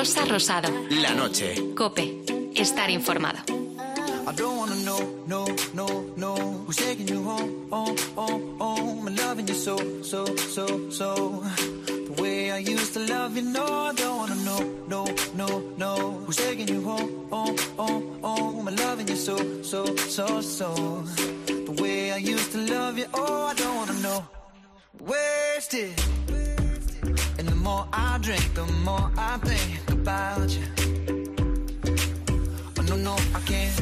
Rosa Rosado. La noche. COPE. Estar informado. I don't wanna know, no, who's taking you home, I'm loving you so. The way I used to love you, no, I don't wanna know, who's taking you home, I'm loving you so. The way I used to love you, I don't wanna know. Wasted, and the more I drink, the more I think about you. Oh no, I can't.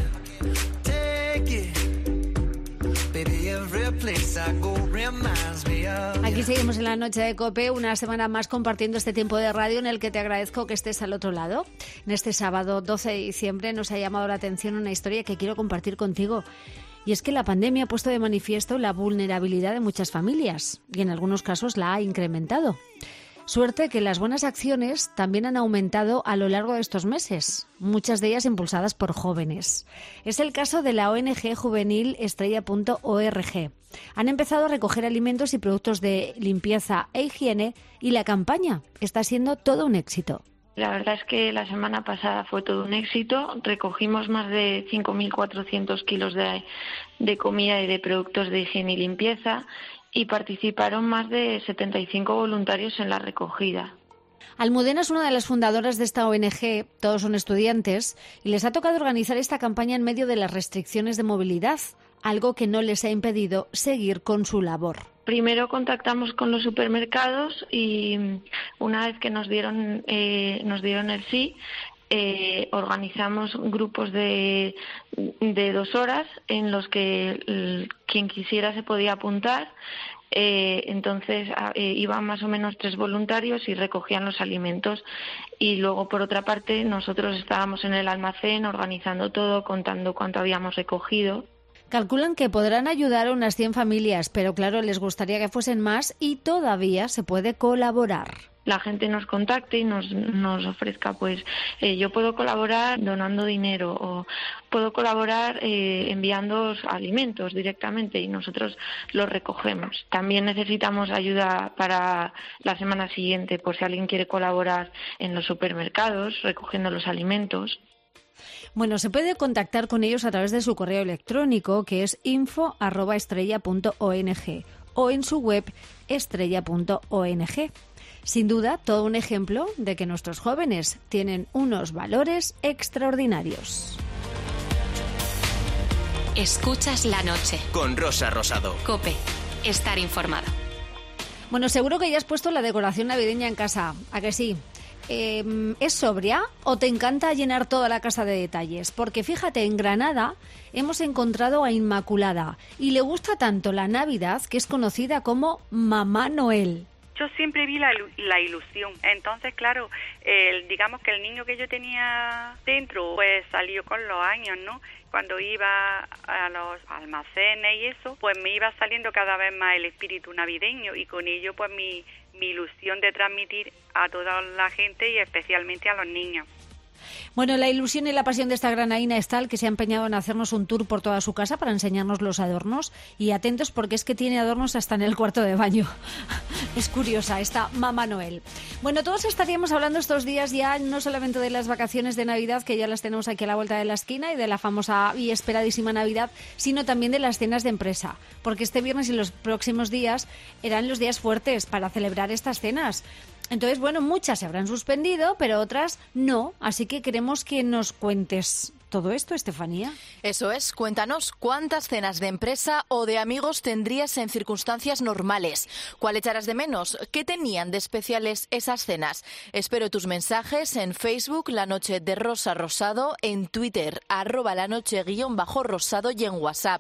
Aquí seguimos en la noche de COPE, una semana más compartiendo este tiempo de radio en el que te agradezco que estés al otro lado. En este sábado 12 de diciembre nos ha llamado la atención una historia que quiero compartir contigo. Y es que la pandemia ha puesto de manifiesto la vulnerabilidad de muchas familias y en algunos casos la ha incrementado. Suerte que las buenas acciones también han aumentado a lo largo de estos meses, muchas de ellas impulsadas por jóvenes. Es el caso de la ONG juvenil Estrella.org. Han empezado a recoger alimentos y productos de limpieza e higiene y la campaña está siendo todo un éxito. La verdad es que la semana pasada fue todo un éxito. Recogimos más de 5.400 kilos de comida y de productos de higiene y limpieza y participaron más de 75 voluntarios en la recogida. Almudena es una de las fundadoras de esta ONG, todos son estudiantes, y les ha tocado organizar esta campaña en medio de las restricciones de movilidad, algo que no les ha impedido seguir con su labor. Primero contactamos con los supermercados y una vez que nos dieron el sí, organizamos grupos de 2 horas en los que quien quisiera se podía apuntar. Entonces iban más o menos 3 voluntarios y recogían los alimentos y luego por otra parte nosotros estábamos en el almacén organizando todo, contando cuánto habíamos recogido. Calculan que podrán ayudar a unas 100 familias, pero claro, les gustaría que fuesen más y todavía se puede colaborar. La gente nos contacte y nos ofrezca, pues yo puedo colaborar donando dinero o puedo colaborar enviando alimentos directamente y nosotros los recogemos. También necesitamos ayuda para la semana siguiente por si alguien quiere colaborar en los supermercados recogiendo los alimentos. Bueno, se puede contactar con ellos a través de su correo electrónico que es info@estrella.ong o en su web estrella.ong. Sin duda, todo un ejemplo de que nuestros jóvenes tienen unos valores extraordinarios. Escuchas la noche. Con Rosa Rosado. COPE. Estar informado. Bueno, seguro que ya has puesto la decoración navideña en casa, ¿a que sí? ¿Es sobria o te encanta llenar toda la casa de detalles? Porque fíjate, en Granada hemos encontrado a Inmaculada y le gusta tanto la Navidad que es conocida como Mamá Noel. Yo siempre vi la ilusión. Entonces, claro, digamos que el niño que yo tenía dentro, pues salió con los años, ¿no? Cuando iba a los almacenes y eso, pues me iba saliendo cada vez más el espíritu navideño y con ello, pues mi ilusión de transmitir a toda la gente y especialmente a los niños. Bueno, la ilusión y la pasión de esta granaína es tal que se ha empeñado en hacernos un tour por toda su casa para enseñarnos los adornos. Y atentos porque es que tiene adornos hasta en el cuarto de baño. Es curiosa esta Mamá Noel. Bueno, todos estaríamos hablando estos días ya no solamente de las vacaciones de Navidad, que ya las tenemos aquí a la vuelta de la esquina, y de la famosa y esperadísima Navidad, sino también de las cenas de empresa. Porque este viernes y los próximos días eran los días fuertes para celebrar estas cenas. Entonces, bueno, muchas se habrán suspendido, pero otras no. Así que queremos que nos cuentes todo esto, Estefanía. Eso es, cuéntanos cuántas cenas de empresa o de amigos tendrías en circunstancias normales. ¿Cuál echarás de menos? ¿Qué tenían de especiales esas cenas? Espero tus mensajes en Facebook, La Noche de Rosa Rosado, en Twitter, @lanoche_rosado y en WhatsApp,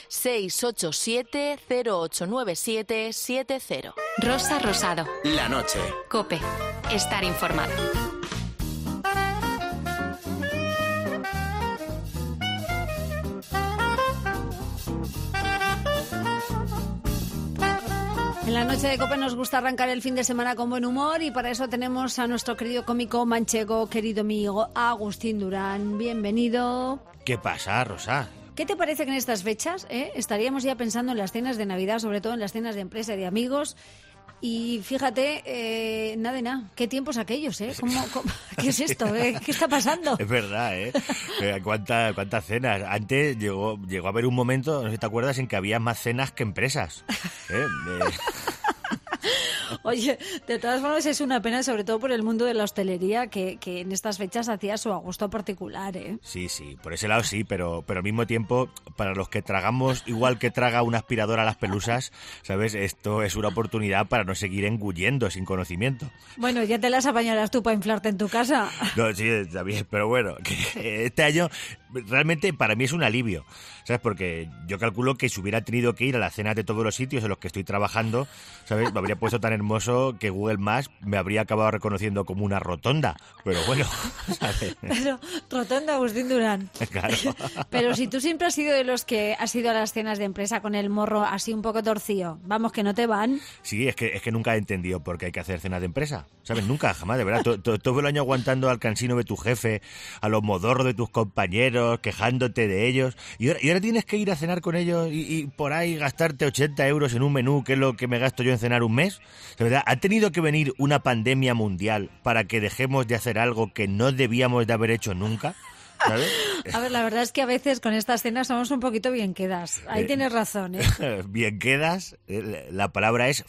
687-089770. Rosa Rosado. La noche. COPE. Estar informado. En la noche de COPE nos gusta arrancar el fin de semana con buen humor y para eso tenemos a nuestro querido cómico manchego, querido amigo Agustín Durán. Bienvenido. ¿Qué pasa, Rosa? ¿Qué te parece que en estas fechas estaríamos ya pensando en las cenas de Navidad, sobre todo en las cenas de empresa y de amigos? Y fíjate, nada de nada, qué tiempos aquellos, ¿eh? ¿Qué es esto? ¿Qué está pasando? Es verdad, ¿eh? ¿Cuántas cenas? Antes llegó a haber un momento, no sé si te acuerdas, en que había más cenas que empresas. Oye, de todas formas es una pena, sobre todo por el mundo de la hostelería, que en estas fechas hacía su gusto particular, ¿eh? Sí, por ese lado sí, pero al mismo tiempo, para los que tragamos igual que traga una aspiradora a las pelusas, ¿sabes? Esto es una oportunidad para no seguir engullendo sin conocimiento. Bueno, ya te las apañarás tú para inflarte en tu casa. No, sí, está bien, pero bueno, que este año realmente para mí es un alivio, ¿sabes? Porque yo calculo que si hubiera tenido que ir a las cenas de todos los sitios en los que estoy trabajando, ¿sabes? Me habría puesto tan hermoso que Google Maps me habría acabado reconociendo como una rotonda. Pero bueno, ¿sabes? Pero rotonda Agustín Durán. Claro. Pero si tú siempre has sido de los que has ido a las cenas de empresa con el morro así un poco torcido, vamos, que no te van. Sí, es que nunca he entendido por qué hay que hacer cenas de empresa, ¿sabes? Nunca, jamás, de verdad. Todo el año aguantando al cansino de tu jefe, a los modorros de tus compañeros, quejándote de ellos, y ahora tienes que ir a cenar con ellos y por ahí gastarte 80 euros en un menú, que es lo que me gasto yo en cenar un mes. De verdad, ¿ha tenido que venir una pandemia mundial para que dejemos de hacer algo que no debíamos de haber hecho nunca? ¿Sabes? A ver, la verdad es que a veces con estas cenas somos un poquito bien quedas. Ahí tienes razón, ¿eh? Bien quedas, la palabra es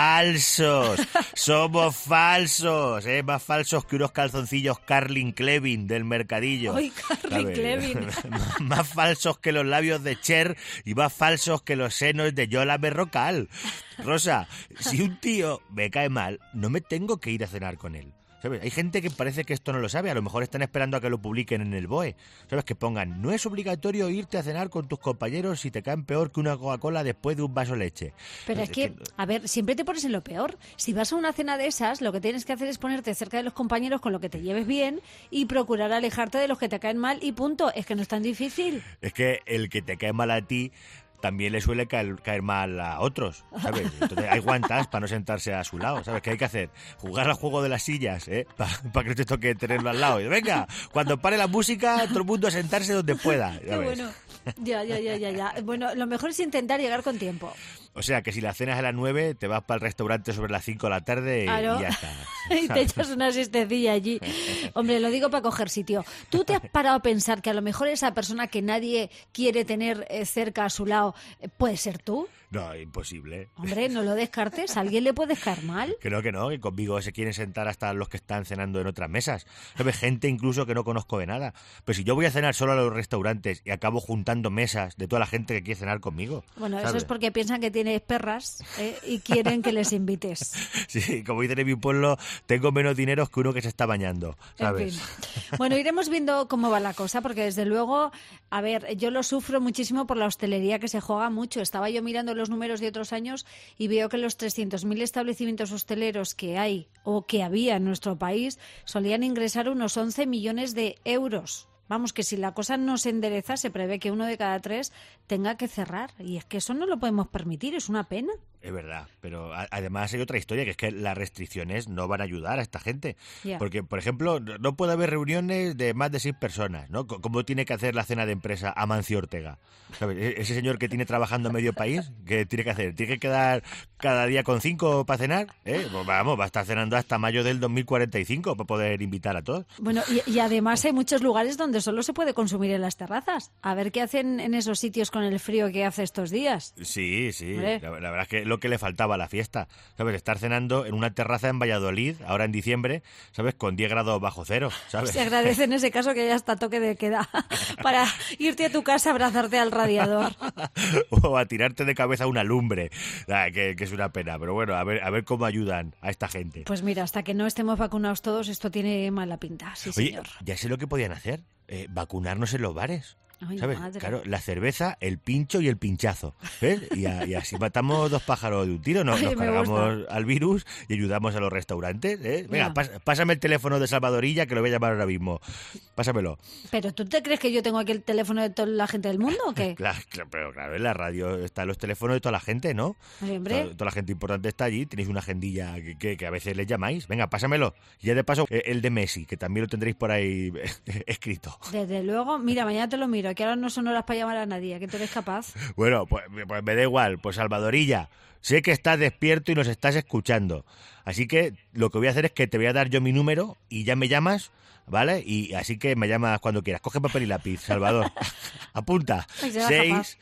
falsos. Somos falsos, más falsos que unos calzoncillos Carlin Clevin del mercadillo. ¡Ay, Carlin Clevin! Más falsos que los labios de Cher y más falsos que los senos de Yola Berrocal. Rosa, si un tío me cae mal, no me tengo que ir a cenar con él. ¿Sabes? Hay gente que parece que esto no lo sabe, a lo mejor están esperando a que lo publiquen en el BOE. ¿Sabes? Que pongan, no es obligatorio irte a cenar con tus compañeros si te caen peor que una Coca-Cola después de un vaso de leche. Pero es que, a ver, siempre te pones en lo peor. Si vas a una cena de esas, lo que tienes que hacer es ponerte cerca de los compañeros con lo que te lleves bien y procurar alejarte de los que te caen mal y punto. Es que no es tan difícil. Es que el que te cae mal a ti también le suele caer mal a otros, ¿sabes? Entonces hay guantas para no sentarse a su lado, ¿sabes? ¿Qué hay que hacer? Jugar al juego de las sillas, para que no te toque tenerlo al lado. Y venga, cuando pare la música, todo el mundo a sentarse donde pueda. Qué bueno. Ya. Bueno, lo mejor es intentar llegar con tiempo. O sea, que si la cena es a las 9, te vas para el restaurante sobre las 5 de la tarde y ya está. Y te echas una siestecilla allí. Hombre, lo digo para coger sitio. ¿Tú te has parado a pensar que a lo mejor esa persona que nadie quiere tener cerca a su lado puede ser tú? No, imposible. Hombre, no lo descartes. ¿A alguien le puede caer mal? Que no, que conmigo se quieren sentar hasta los que están cenando en otras mesas. ¿Sabes? Gente incluso que no conozco de nada. Pero si yo voy a cenar solo a los restaurantes y acabo juntando mesas de toda la gente que quiere cenar conmigo. Bueno, ¿sabes? Eso es porque piensan que tienes perras y quieren que les invites. Sí, como dicen en mi pueblo, tengo menos dinero que uno que se está bañando, ¿sabes? En fin. Bueno, iremos viendo cómo va la cosa, porque desde luego, a ver, yo lo sufro muchísimo por la hostelería, que se juega mucho. Estaba yo mirando los números de otros años y veo que los 300.000 establecimientos hosteleros que hay o que había en nuestro país solían ingresar unos 11 millones de euros. Vamos, que si la cosa no se endereza, se prevé que 1 de cada 3 tenga que cerrar. Y es que eso no lo podemos permitir, es una pena. Es verdad, pero además hay otra historia, que es que las restricciones no van a ayudar a esta gente. Yeah. Porque, por ejemplo, no puede haber reuniones de más de 6 personas, ¿no? ¿Cómo tiene que hacer la cena de empresa Amancio Ortega? ¿Sabes? Ese señor que tiene trabajando a medio país, ¿qué tiene que hacer? ¿Tiene que quedar cada día con 5 para cenar? Pues vamos, va a estar cenando hasta mayo del 2045 para poder invitar a todos. Bueno, y además hay muchos lugares donde solo se puede consumir en las terrazas. A ver qué hacen en esos sitios con el frío que hace estos días. Sí. La verdad es que lo que le faltaba a la fiesta, ¿sabes? Estar cenando en una terraza en Valladolid, ahora en diciembre, ¿sabes? Con 10 grados bajo cero, ¿sabes? Se agradece en ese caso que haya hasta toque de queda para irte a tu casa a abrazarte al radiador. O a tirarte de cabeza una lumbre, que es una pena. Pero bueno, a ver cómo ayudan a esta gente. Pues mira, hasta que no estemos vacunados todos, esto tiene mala pinta, sí, Oye, señor. ya sé lo que podían hacer, vacunarnos en los bares. Ay, ¿sabes? madre. Claro, la cerveza, el pincho y el pinchazo. ¿Ves? Y así matamos 2 pájaros de un tiro. Nos Ay, me cargamos gusta. al virus y ayudamos a los restaurantes. Venga, Ya. pásame el teléfono de Salvadorilla, que lo voy a llamar ahora mismo. Pásamelo. ¿Pero tú te crees que yo tengo aquí el teléfono de toda la gente del mundo o qué? Pero claro, en la radio están los teléfonos de toda la gente, ¿no? Ay, hombre. Toda la gente importante está allí. Tenéis una agendilla que a veces les llamáis. Venga, pásamelo. Y ya de paso, el de Messi, que también lo tendréis por ahí escrito. Desde luego, mira, mañana te lo miro. número, que ahora no son horas para llamar a nadie, que tú eres capaz. Bueno, pues me da igual. Pues Salvadorilla, sé que estás despierto y nos estás escuchando. Así que lo que voy a hacer es que te voy a dar yo mi número y ya me llamas, ¿vale? Y así que me llamas cuando quieras. Coge papel y lápiz, Salvador. Apunta. Ay, será 6, capaz.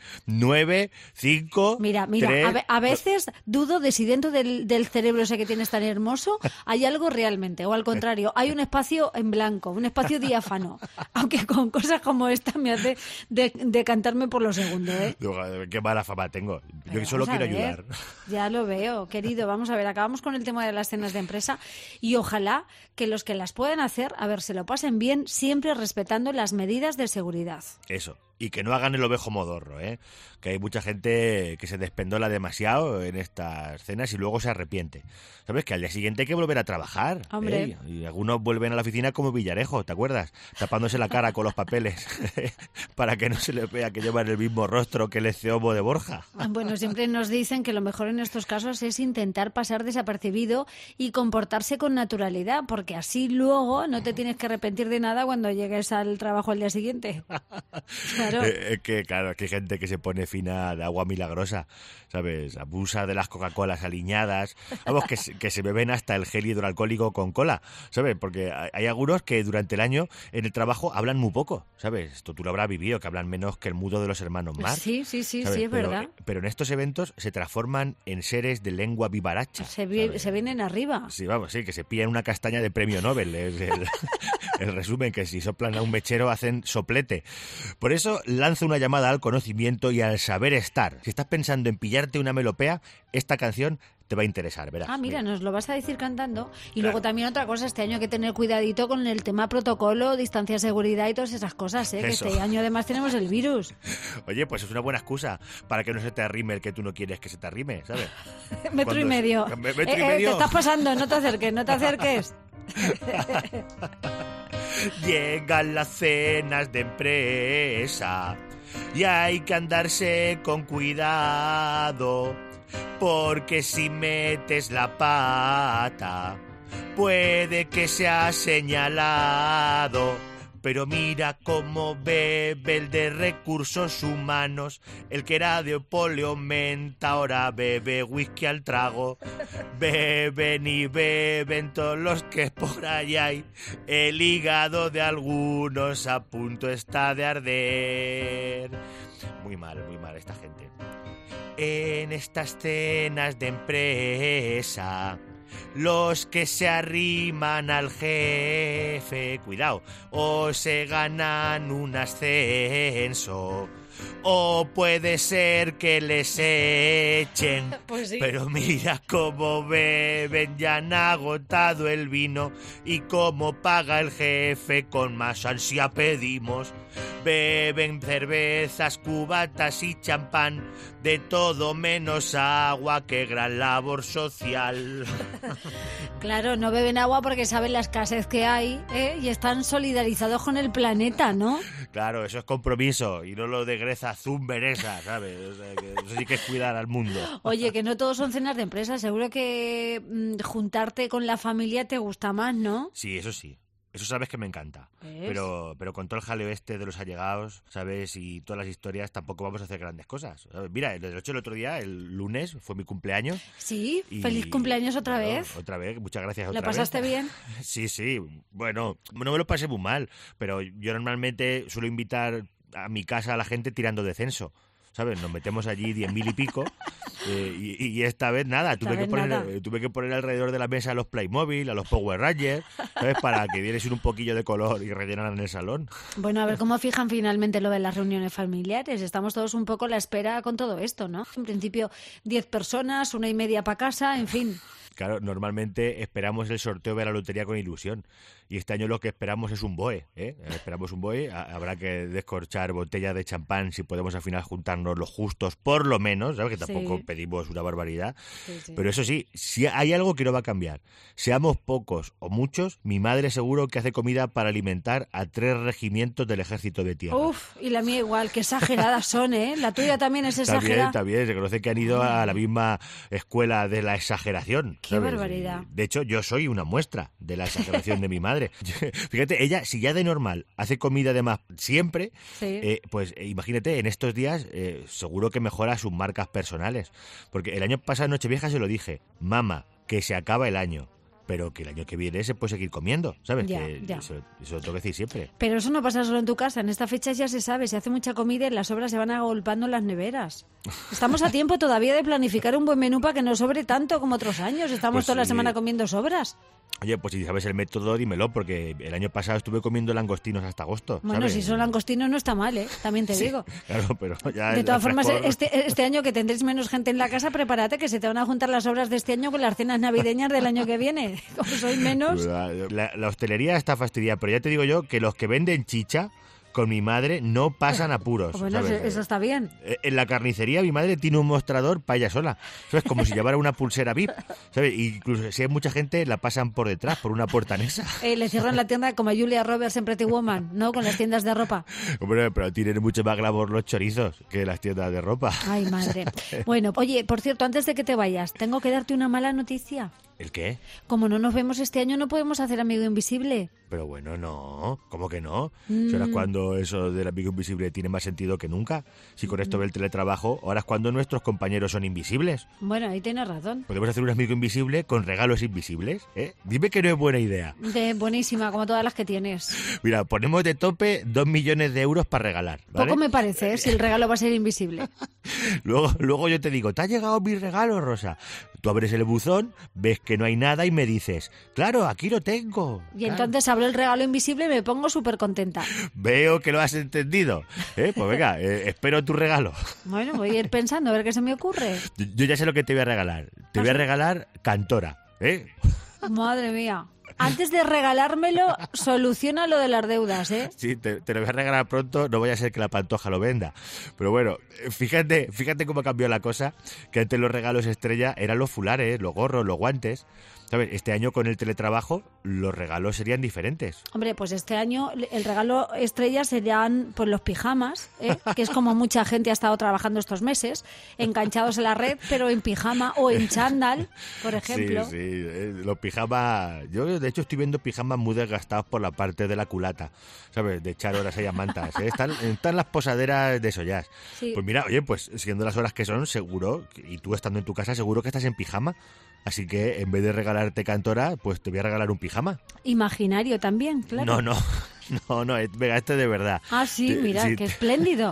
9, 5, Mira, 3... a veces dudo de si dentro del cerebro ese que tienes tan hermoso hay algo realmente, o al contrario, hay un espacio en blanco, un espacio diáfano, aunque con cosas como esta me hace decantarme por lo segundo, ¿eh? Qué mala fama tengo. Yo Pero solo vamos a quiero ver, ayudar. Ya lo veo, querido. Vamos a ver, acabamos con el tema de las cenas de empresa y ojalá que los que las puedan hacer, a ver, se lo pasen bien, siempre respetando las medidas de seguridad. Eso. Y que no hagan el ovejo modorro, ¿eh? Que hay mucha gente que se despendola demasiado en estas cenas y luego se arrepiente. ¿Sabes? Que al día siguiente hay que volver a trabajar. Hombre. ¿eh? Y algunos vuelven a la oficina como Villarejo, ¿te acuerdas? Tapándose la cara con los papeles para que no se les vea que llevan el mismo rostro que el Eceobo de Borja. Bueno, siempre nos dicen que lo mejor en estos casos es intentar pasar desapercibido y comportarse con naturalidad, porque así luego no te tienes que arrepentir de nada cuando llegues al trabajo al día siguiente. Claro. Claro, que hay gente que se pone fina de agua milagrosa, ¿sabes? Abusa de las Coca-Colas aliñadas, vamos, que se beben hasta el gel hidroalcohólico con cola, ¿sabes? Porque hay algunos que durante el año en el trabajo hablan muy poco, ¿sabes? Esto tú lo habrás vivido, que hablan menos que el mudo de los hermanos Marx. Sí, ¿sabes? es verdad. Pero en estos eventos se transforman en seres de lengua vivaracha. Se ¿sabes? vienen arriba. Sí, vamos, sí, que se pillan una castaña de premio Nobel. Es el resumen, que si soplan a un mechero hacen soplete. Por eso lanza una llamada al conocimiento y al saber estar. Si estás pensando en pillarte una melopea, esta canción te va a interesar, verás. Mira, nos lo vas a decir cantando. Y Claro. luego también otra cosa, este año hay que tener cuidadito con el tema protocolo, distancia de seguridad y todas esas cosas, ¿eh? Que Eso. este año además tenemos el virus. Oye, pues es una buena excusa para que no se te arrime el que tú no quieres que se te arrime, ¿sabes? Metro y medio. Metro y medio. Te estás pasando, no te acerques, no te acerques. Llegan las cenas de empresa y hay que andarse con cuidado, porque si metes la pata puede que sea señalado. Pero mira cómo bebe el de recursos humanos, el que era de polio menta, ahora bebe whisky al trago. Beben y beben todos los que por ahí hay, el hígado de algunos a punto está de arder. Muy mal esta gente. En estas cenas de empresa, los que se arriman al jefe, cuidado, o se ganan un ascenso, o puede ser que les echen. Pues sí. Pero mira cómo beben, ya han agotado el vino, y cómo paga el jefe, con más ansia pedimos. Beben cervezas, cubatas y champán, de todo menos agua, qué gran labor social. Claro, no beben agua porque saben la escasez que hay, ¿eh? Y están solidarizados con el planeta, ¿no? Claro, eso es compromiso, y no lo de Greta Thunberg esa, ¿sabes? O sea, que eso sí que es cuidar al mundo. Oye, que no todos son cenas de empresa. Seguro que juntarte con la familia te gusta más, ¿no? Sí, eso sí. Eso sabes que me encanta. ¿Ves? Pero con todo el jaleo este de los allegados, ¿sabes? Y todas las historias, tampoco vamos a hacer grandes cosas. ¿Sabes? Mira, de hecho el otro día, el lunes, fue mi cumpleaños. Sí, y- feliz cumpleaños otra bueno, vez. Otra vez, muchas gracias ¿Lo otra vez. pasaste bien? Sí, sí. Bueno, no me lo pasé muy mal, pero yo normalmente suelo invitar a mi casa a la gente tirando de censo. ¿Sabes? Nos metemos allí 10.000 y pico y esta vez nada, tuve que poner alrededor de la mesa a los Playmobil, a los Power Rangers, ¿sabes? Para que dieran un poquillo de color y rellenaran el salón. Bueno, a ver cómo fijan finalmente lo de las reuniones familiares. Estamos todos un poco a la espera con todo esto, ¿no? En principio 10 personas, 1,5 para casa, en fin. Claro, normalmente esperamos el sorteo de la lotería con ilusión. Y este año lo que esperamos es un BOE, ¿eh? Esperamos un BOE. Habrá que descorchar botellas de champán si podemos al final juntarnos los justos, por lo menos, ¿sabes? Que tampoco Sí. pedimos una barbaridad. Sí, sí. Pero eso sí, si hay algo que no va a cambiar. Seamos pocos o muchos, mi madre seguro que hace comida para alimentar a 3 regimientos del ejército de tierra. Uf, y la mía igual, qué exageradas son, ¿eh? La tuya también es exagerada. También, se conoce que han ido a la misma escuela de la exageración. Qué ¿sabes? barbaridad. De hecho, yo soy una muestra de la exageración de mi madre. madre. Fíjate, ella, si ya de normal hace comida además siempre, Sí. pues imagínate, en estos días seguro que mejora sus marcas personales. Porque el año pasado, Nochevieja, se lo dije, mamá, que se acaba el año. Pero que el año que viene se puede seguir comiendo, ¿sabes? Ya, Que ya. Eso lo tengo que decir siempre. Pero eso no pasa solo en tu casa. En esta fecha ya se sabe, se hace mucha comida y las sobras se van agolpando en las neveras. Estamos a tiempo todavía de planificar un buen menú para que no sobre tanto como otros años. Estamos Pues toda la sí. semana comiendo sobras. Oye, pues si sabes el método, dímelo, porque el año pasado estuve comiendo langostinos hasta agosto, Bueno, ¿sabes? si son langostinos no está mal, ¿eh? También te digo. Claro, pero ya De el todas formas, frescor- este año que tendréis menos gente en la casa, prepárate que se te van a juntar las obras de este año con las cenas navideñas del año que viene. Como sois menos... La hostelería está fastidiada, pero ya te digo yo que los que venden chicha con mi madre no pasan apuros. Bueno, ¿sabes? eso está bien. En la carnicería mi madre tiene un mostrador para ella sola. ¿Sabes? Como si llevara una pulsera VIP. ¿Sabes? Incluso si hay mucha gente, la pasan por detrás, por una puerta anesa. Le cierran la tienda como a Julia Roberts en Pretty Woman, ¿no? Con las tiendas de ropa. Hombre, pero tienen mucho más glamour los chorizos que las tiendas de ropa. Ay, madre. Bueno, oye, por cierto, antes de que te vayas, tengo que darte una mala noticia. ¿El qué? Como no nos vemos este año, no podemos hacer Amigo Invisible. Pero bueno, no. ¿Cómo que no? Ahora es cuando eso del amigo invisible tiene más sentido que nunca. Si con esto del teletrabajo, ahora es cuando nuestros compañeros son invisibles. Bueno, ahí tienes razón. Podemos hacer un amigo invisible con regalos invisibles, ¿eh? Dime que no es buena idea. Buenísima, como todas las que tienes. Mira, ponemos de tope 2 millones de euros para regalar, ¿vale? Poco me parece, ¿eh? Si el regalo va a ser invisible. Luego yo te digo, ¿te ha llegado mi regalo, Rosa? Tú abres el buzón, ves que no hay nada y me dices, claro, aquí lo tengo. Y Claro. entonces abro el regalo invisible y me pongo súper contenta. Veo que lo has entendido. Pues venga, espero tu regalo. Bueno, voy a ir pensando a ver qué se me ocurre. Yo ya sé lo que te voy a regalar. Te voy a regalar Cantora, ¿eh? Madre mía. Antes de regalármelo, soluciona lo de las deudas, ¿eh? Sí, te lo voy a regalar pronto, no vaya a ser que la Pantoja lo venda. Pero bueno, fíjate cómo cambió la cosa, que antes los regalos estrella eran los fulares, los gorros, los guantes. ¿Sabes? Este año con el teletrabajo los regalos serían diferentes. Hombre, pues este año el regalo estrella serían pues los pijamas, ¿eh? Que es como mucha gente ha estado trabajando estos meses, enganchados a la red, pero en pijama o en chándal, por ejemplo. Sí, los pijamas... Yo, de hecho, estoy viendo pijamas muy desgastados por la parte de la culata, ¿sabes? De echar horas ahí a mantas, ¿eh? Están las posaderas de Sollás. Sí. Pues mira, oye, pues siendo las horas que son, seguro, y tú estando en tu casa, seguro que estás en pijama. Así que en vez de regalarte Cantora, pues te voy a regalar un pijama. Imaginario también, claro. No, venga, este de verdad. Ah, sí, mira, Sí, qué espléndido.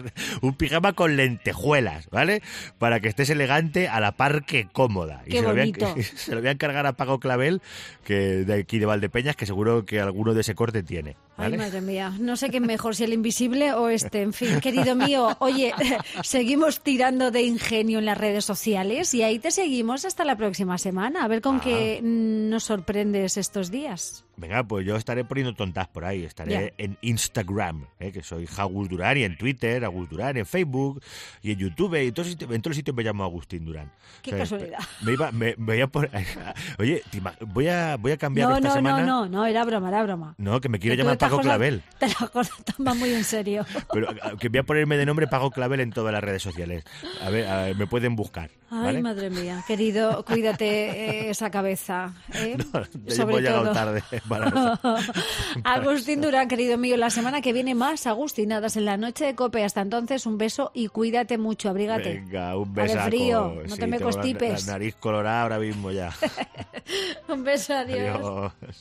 Un pijama con lentejuelas, ¿vale? Para que estés elegante a la par que cómoda. Qué bonito. Se lo voy a encargar a Paco Clavel, que de aquí de Valdepeñas, que seguro que alguno de ese corte tiene, ¿vale? Ay, madre mía, no sé qué es mejor, si el invisible o este. En fin, querido mío, oye, seguimos tirando de ingenio en las redes sociales y ahí te seguimos hasta la próxima semana. A ver con qué nos sorprendes estos días. Venga, pues yo estaré poniendo tontas por ahí. Estaré Ya. en Instagram, que soy Agus Durán, y en Twitter, Agus Durán, en Facebook y en YouTube. Y en todos los sitios me llamo Agustín Durán. Qué ¿Sabes? casualidad. Me voy a poner... Oye, voy a cambiar esta semana... No, era broma. No, que me quiero Que tú llamar estas Paco cosas Clavel. Te las cosas tomas muy en serio. Pero que voy a ponerme de nombre Paco Clavel en todas las redes sociales. A ver, me pueden buscar. Ay, ¿vale? madre mía, querido, cuídate esa cabeza. ¿eh? Ya hemos llegado tarde para eso. Agustín Durán, querido mío, la semana que viene más Agustinadas en la noche de COPE. Hasta entonces, un beso y cuídate mucho, abrígate. Venga, un Haré besaco. frío, no te me tengo constipes. La nariz colorada ahora mismo ya. Un beso, adiós. Adiós.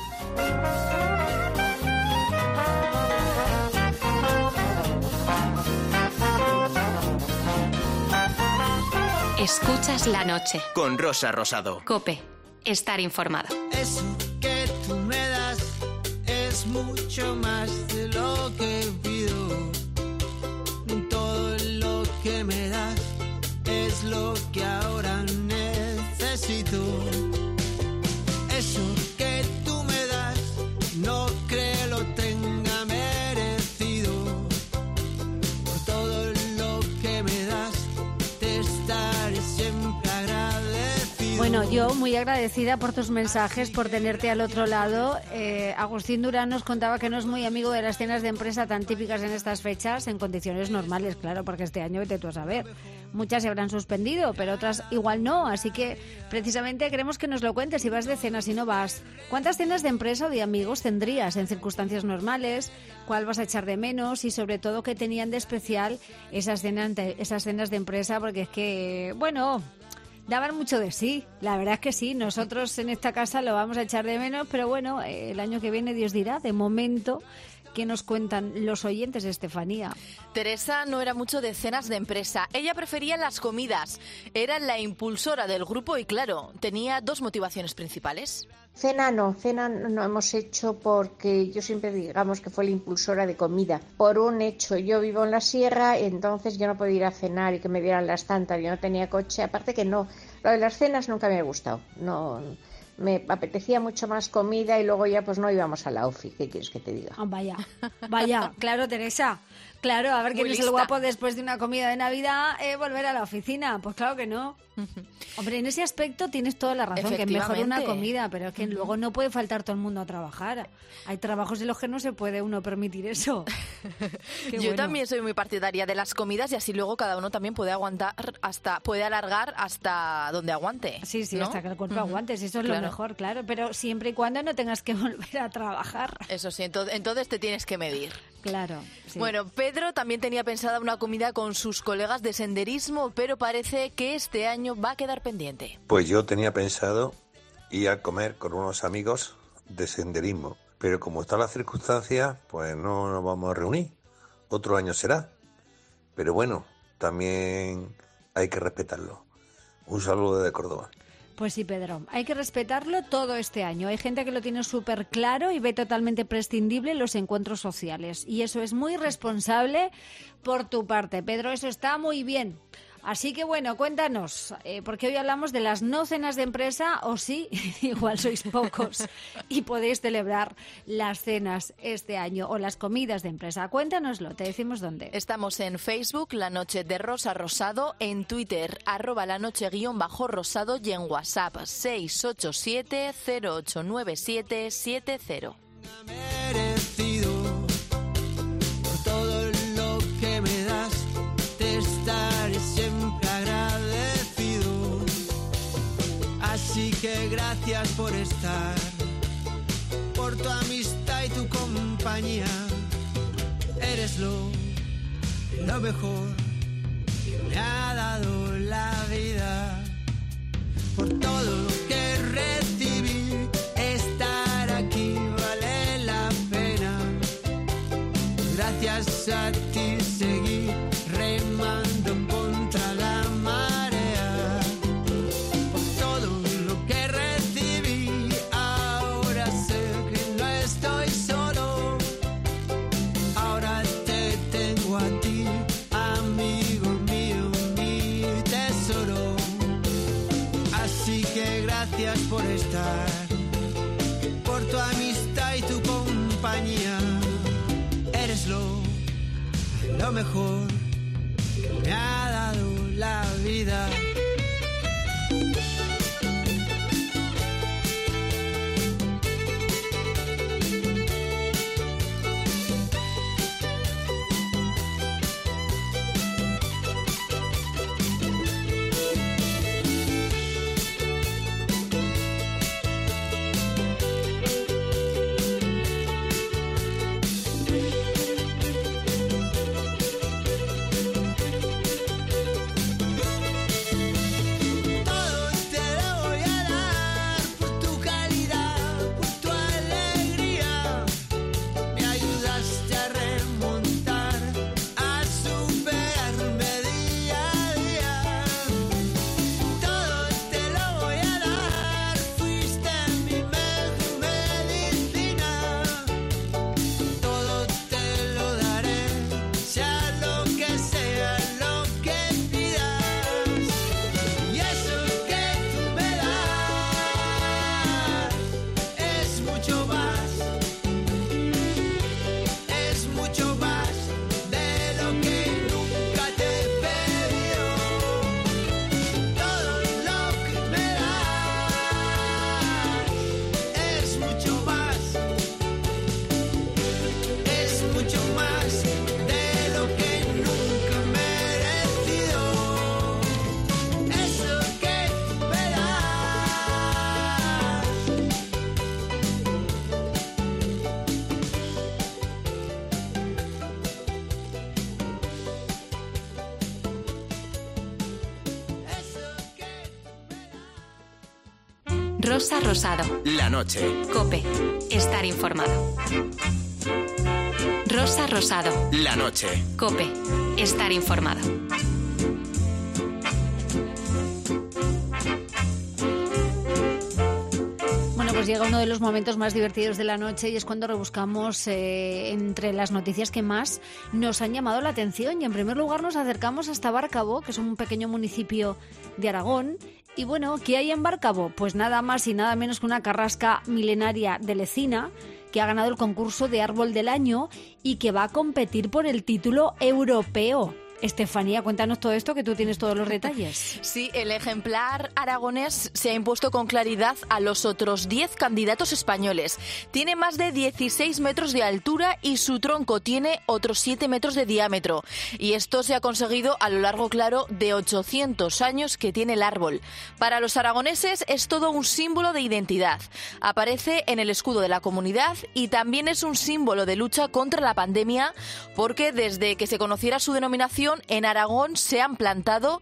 Escuchas la noche. Con Rosa Rosado. Cope. Estar informado. Eso que tú me das es mucho más de lo que pido. Todo lo que me das es lo que ahora necesito. Eso que tú me das no creo lo tenga merecido. Por todo lo que me das te estaré siempre agradecido. Bueno, yo muy agradecida por tus mensajes, por tenerte al otro lado. Agustín Durán nos contaba que no es muy amigo de las cenas de empresa tan típicas en estas fechas, en condiciones normales, claro, porque este año vete tú a saber. muchas se habrán suspendido, pero otras igual no. Así que precisamente queremos que nos lo cuentes, si vas de cena, si no vas. ¿Cuántas cenas de empresa o de amigos tendrías en circunstancias normales? ¿Cuál vas a echar de menos? Y sobre todo, ¿qué tenían de especial esas cenas de empresa? Porque es que, bueno, daban mucho de sí, la verdad es que sí. Nosotros en esta casa lo vamos a echar de menos, pero bueno, el año que viene Dios dirá. De momento, ¿qué nos cuentan los oyentes, Estefanía? Teresa no era mucho de cenas de empresa. Ella prefería las comidas. Era la impulsora del grupo y, claro, tenía dos motivaciones principales. Cena no hemos hecho porque yo siempre digamos que fue la impulsora de comida. Por un hecho, yo vivo en la sierra, entonces yo no podía ir a cenar y que me dieran las tantas, yo no tenía coche, aparte que no, lo de las cenas nunca me ha gustado, no, me apetecía mucho más comida y luego ya pues no íbamos a la OFI, ¿qué quieres que te diga? Vaya, claro, Teresa. Claro, a ver quién es el guapo después de una comida de Navidad, volver a la oficina. Pues claro que no. Hombre, en ese aspecto tienes toda la razón, que es mejor una comida, pero es que luego no puede faltar todo el mundo a trabajar. Hay trabajos en los que no se puede uno permitir eso. Yo también soy muy partidaria de las comidas y así luego cada uno también puede alargar hasta donde aguante. Sí, ¿no? hasta que el cuerpo aguante, eso es lo mejor, claro, pero siempre y cuando no tengas que volver a trabajar. Eso sí, entonces te tienes que medir. Claro. Sí. Bueno, Pedro también tenía pensada una comida con sus colegas de senderismo, pero parece que este año va a quedar pendiente. Pues yo tenía pensado ir a comer con unos amigos de senderismo, pero como están las circunstancias, pues no nos vamos a reunir. Otro año será. Pero bueno, también hay que respetarlo. Un saludo desde Córdoba. Pues sí, Pedro, hay que respetarlo todo este año. Hay gente que lo tiene súper claro y ve totalmente prescindible los encuentros sociales. Y eso es muy responsable por tu parte, Pedro, eso está muy bien. Así que bueno, cuéntanos, porque hoy hablamos de las no cenas de empresa, o sí, igual sois pocos y podéis celebrar las cenas este año o las comidas de empresa. Cuéntanoslo, te decimos dónde. Estamos en Facebook, La Noche de Rosa Rosado, en Twitter, @lanoche_rosado y en WhatsApp, 687-089770. Merecido por todo lo que me das, te estaré siempre agradecido. Así que gracias por estar, por tu amistad y tu compañía. Eres lo mejor que me ha dado la vida. Por todo lo que recibí, estar aquí vale la pena. Gracias a ti seguí remando contra la marea. Por todo lo que recibí, ahora sé que no estoy solo. Ahora te tengo a ti, amigo mío, mi tesoro. Así que gracias por estar, por tu amistad y tu compañía. Eres lo mejor que me ha dado la vida. Rosa Rosado. La noche. COPE. Estar informado. Rosa Rosado. La noche. COPE. Estar informado. Bueno, pues llega uno de los momentos más divertidos de la noche y es cuando rebuscamos entre las noticias que más nos han llamado la atención. Y en primer lugar nos acercamos hasta Bárcabo, que es un pequeño municipio de Aragón. Y bueno, ¿qué hay en Bárcabo? Pues nada más y nada menos que una carrasca milenaria de Lecina, que ha ganado el concurso de Árbol del Año y que va a competir por el título europeo. Estefanía, cuéntanos todo esto, que tú tienes todos los detalles. Sí, el ejemplar aragonés se ha impuesto con claridad a los otros 10 candidatos españoles. Tiene más de 16 metros de altura y su tronco tiene otros 7 metros de diámetro. Y esto se ha conseguido a lo largo, claro, de 800 años que tiene el árbol. Para los aragoneses es todo un símbolo de identidad. Aparece en el escudo de la comunidad y también es un símbolo de lucha contra la pandemia, porque desde que se conociera su denominación, en Aragón se han plantado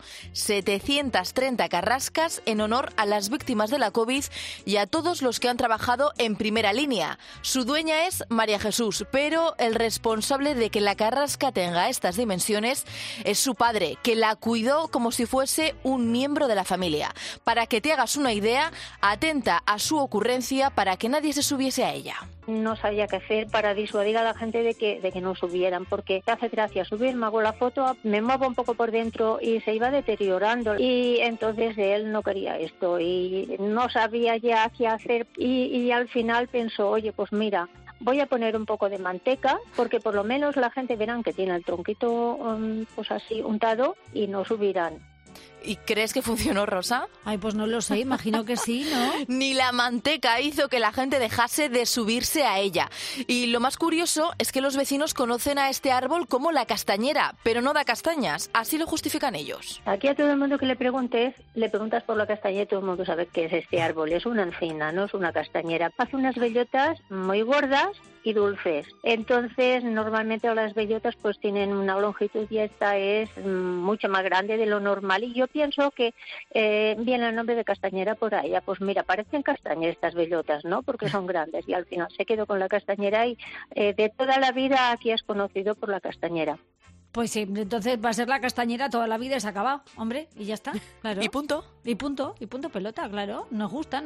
730 carrascas en honor a las víctimas de la COVID y a todos los que han trabajado en primera línea. Su dueña es María Jesús, pero el responsable de que la carrasca tenga estas dimensiones es su padre, que la cuidó como si fuese un miembro de la familia. Para que te hagas una idea, atenta a su ocurrencia para que nadie se subiese a ella. No sabía qué hacer para disuadir a la gente de que no subieran, porque te hace gracia subir, me hago la foto, me muevo un poco por dentro y se iba deteriorando, y entonces él no quería esto y no sabía ya qué hacer, y al final pensó, oye, pues mira, voy a poner un poco de manteca, porque por lo menos la gente verán que tiene el tronquito pues así untado y no subirán. ¿Y crees que funcionó, Rosa? Ay, pues no lo sé, imagino que sí, ¿no? Ni la manteca hizo que la gente dejase de subirse a ella. Y lo más curioso es que los vecinos conocen a este árbol como la castañera, pero no da castañas. Así lo justifican ellos. Aquí a todo el mundo que le preguntas por la castañera y todo el mundo sabe qué es este árbol. Es una encina, no es una castañera. Hace unas bellotas muy gordas y dulces. Entonces, normalmente las bellotas pues tienen una longitud y esta es mucho más grande de lo normal, y yo pienso que viene el nombre de castañera por ahí. Pues mira, parecen castañas estas bellotas, ¿no? Porque son grandes, y al final se quedó con la castañera y de toda la vida aquí es conocido por la castañera. Pues sí, entonces va a ser la castañera toda la vida y se acaba, hombre, y ya está, claro. Y punto. Y punto pelota, claro. Nos gusta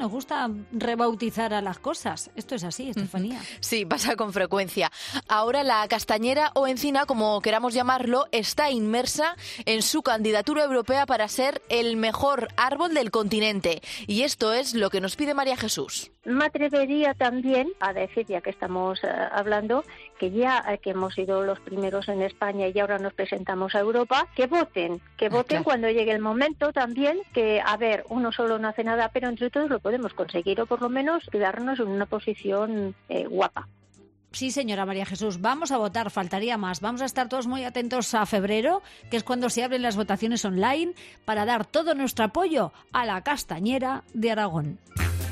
rebautizar a las cosas. Esto es así, Estefanía. Sí, pasa con frecuencia. Ahora la castañera o encina, como queramos llamarlo, está inmersa en su candidatura europea para ser el mejor árbol del continente. Y esto es lo que nos pide María Jesús. Me atrevería también a decir, ya que estamos hablando, que ya que hemos sido los primeros en España y ahora nos presentamos a Europa, que voten claro, cuando llegue el momento también, que a ver, uno solo no hace nada, pero entre todos lo podemos conseguir, o por lo menos quedarnos en una posición guapa. Sí, señora María Jesús, vamos a votar, faltaría más. Vamos a estar todos muy atentos a febrero, que es cuando se abren las votaciones online, para dar todo nuestro apoyo a la castañera de Aragón.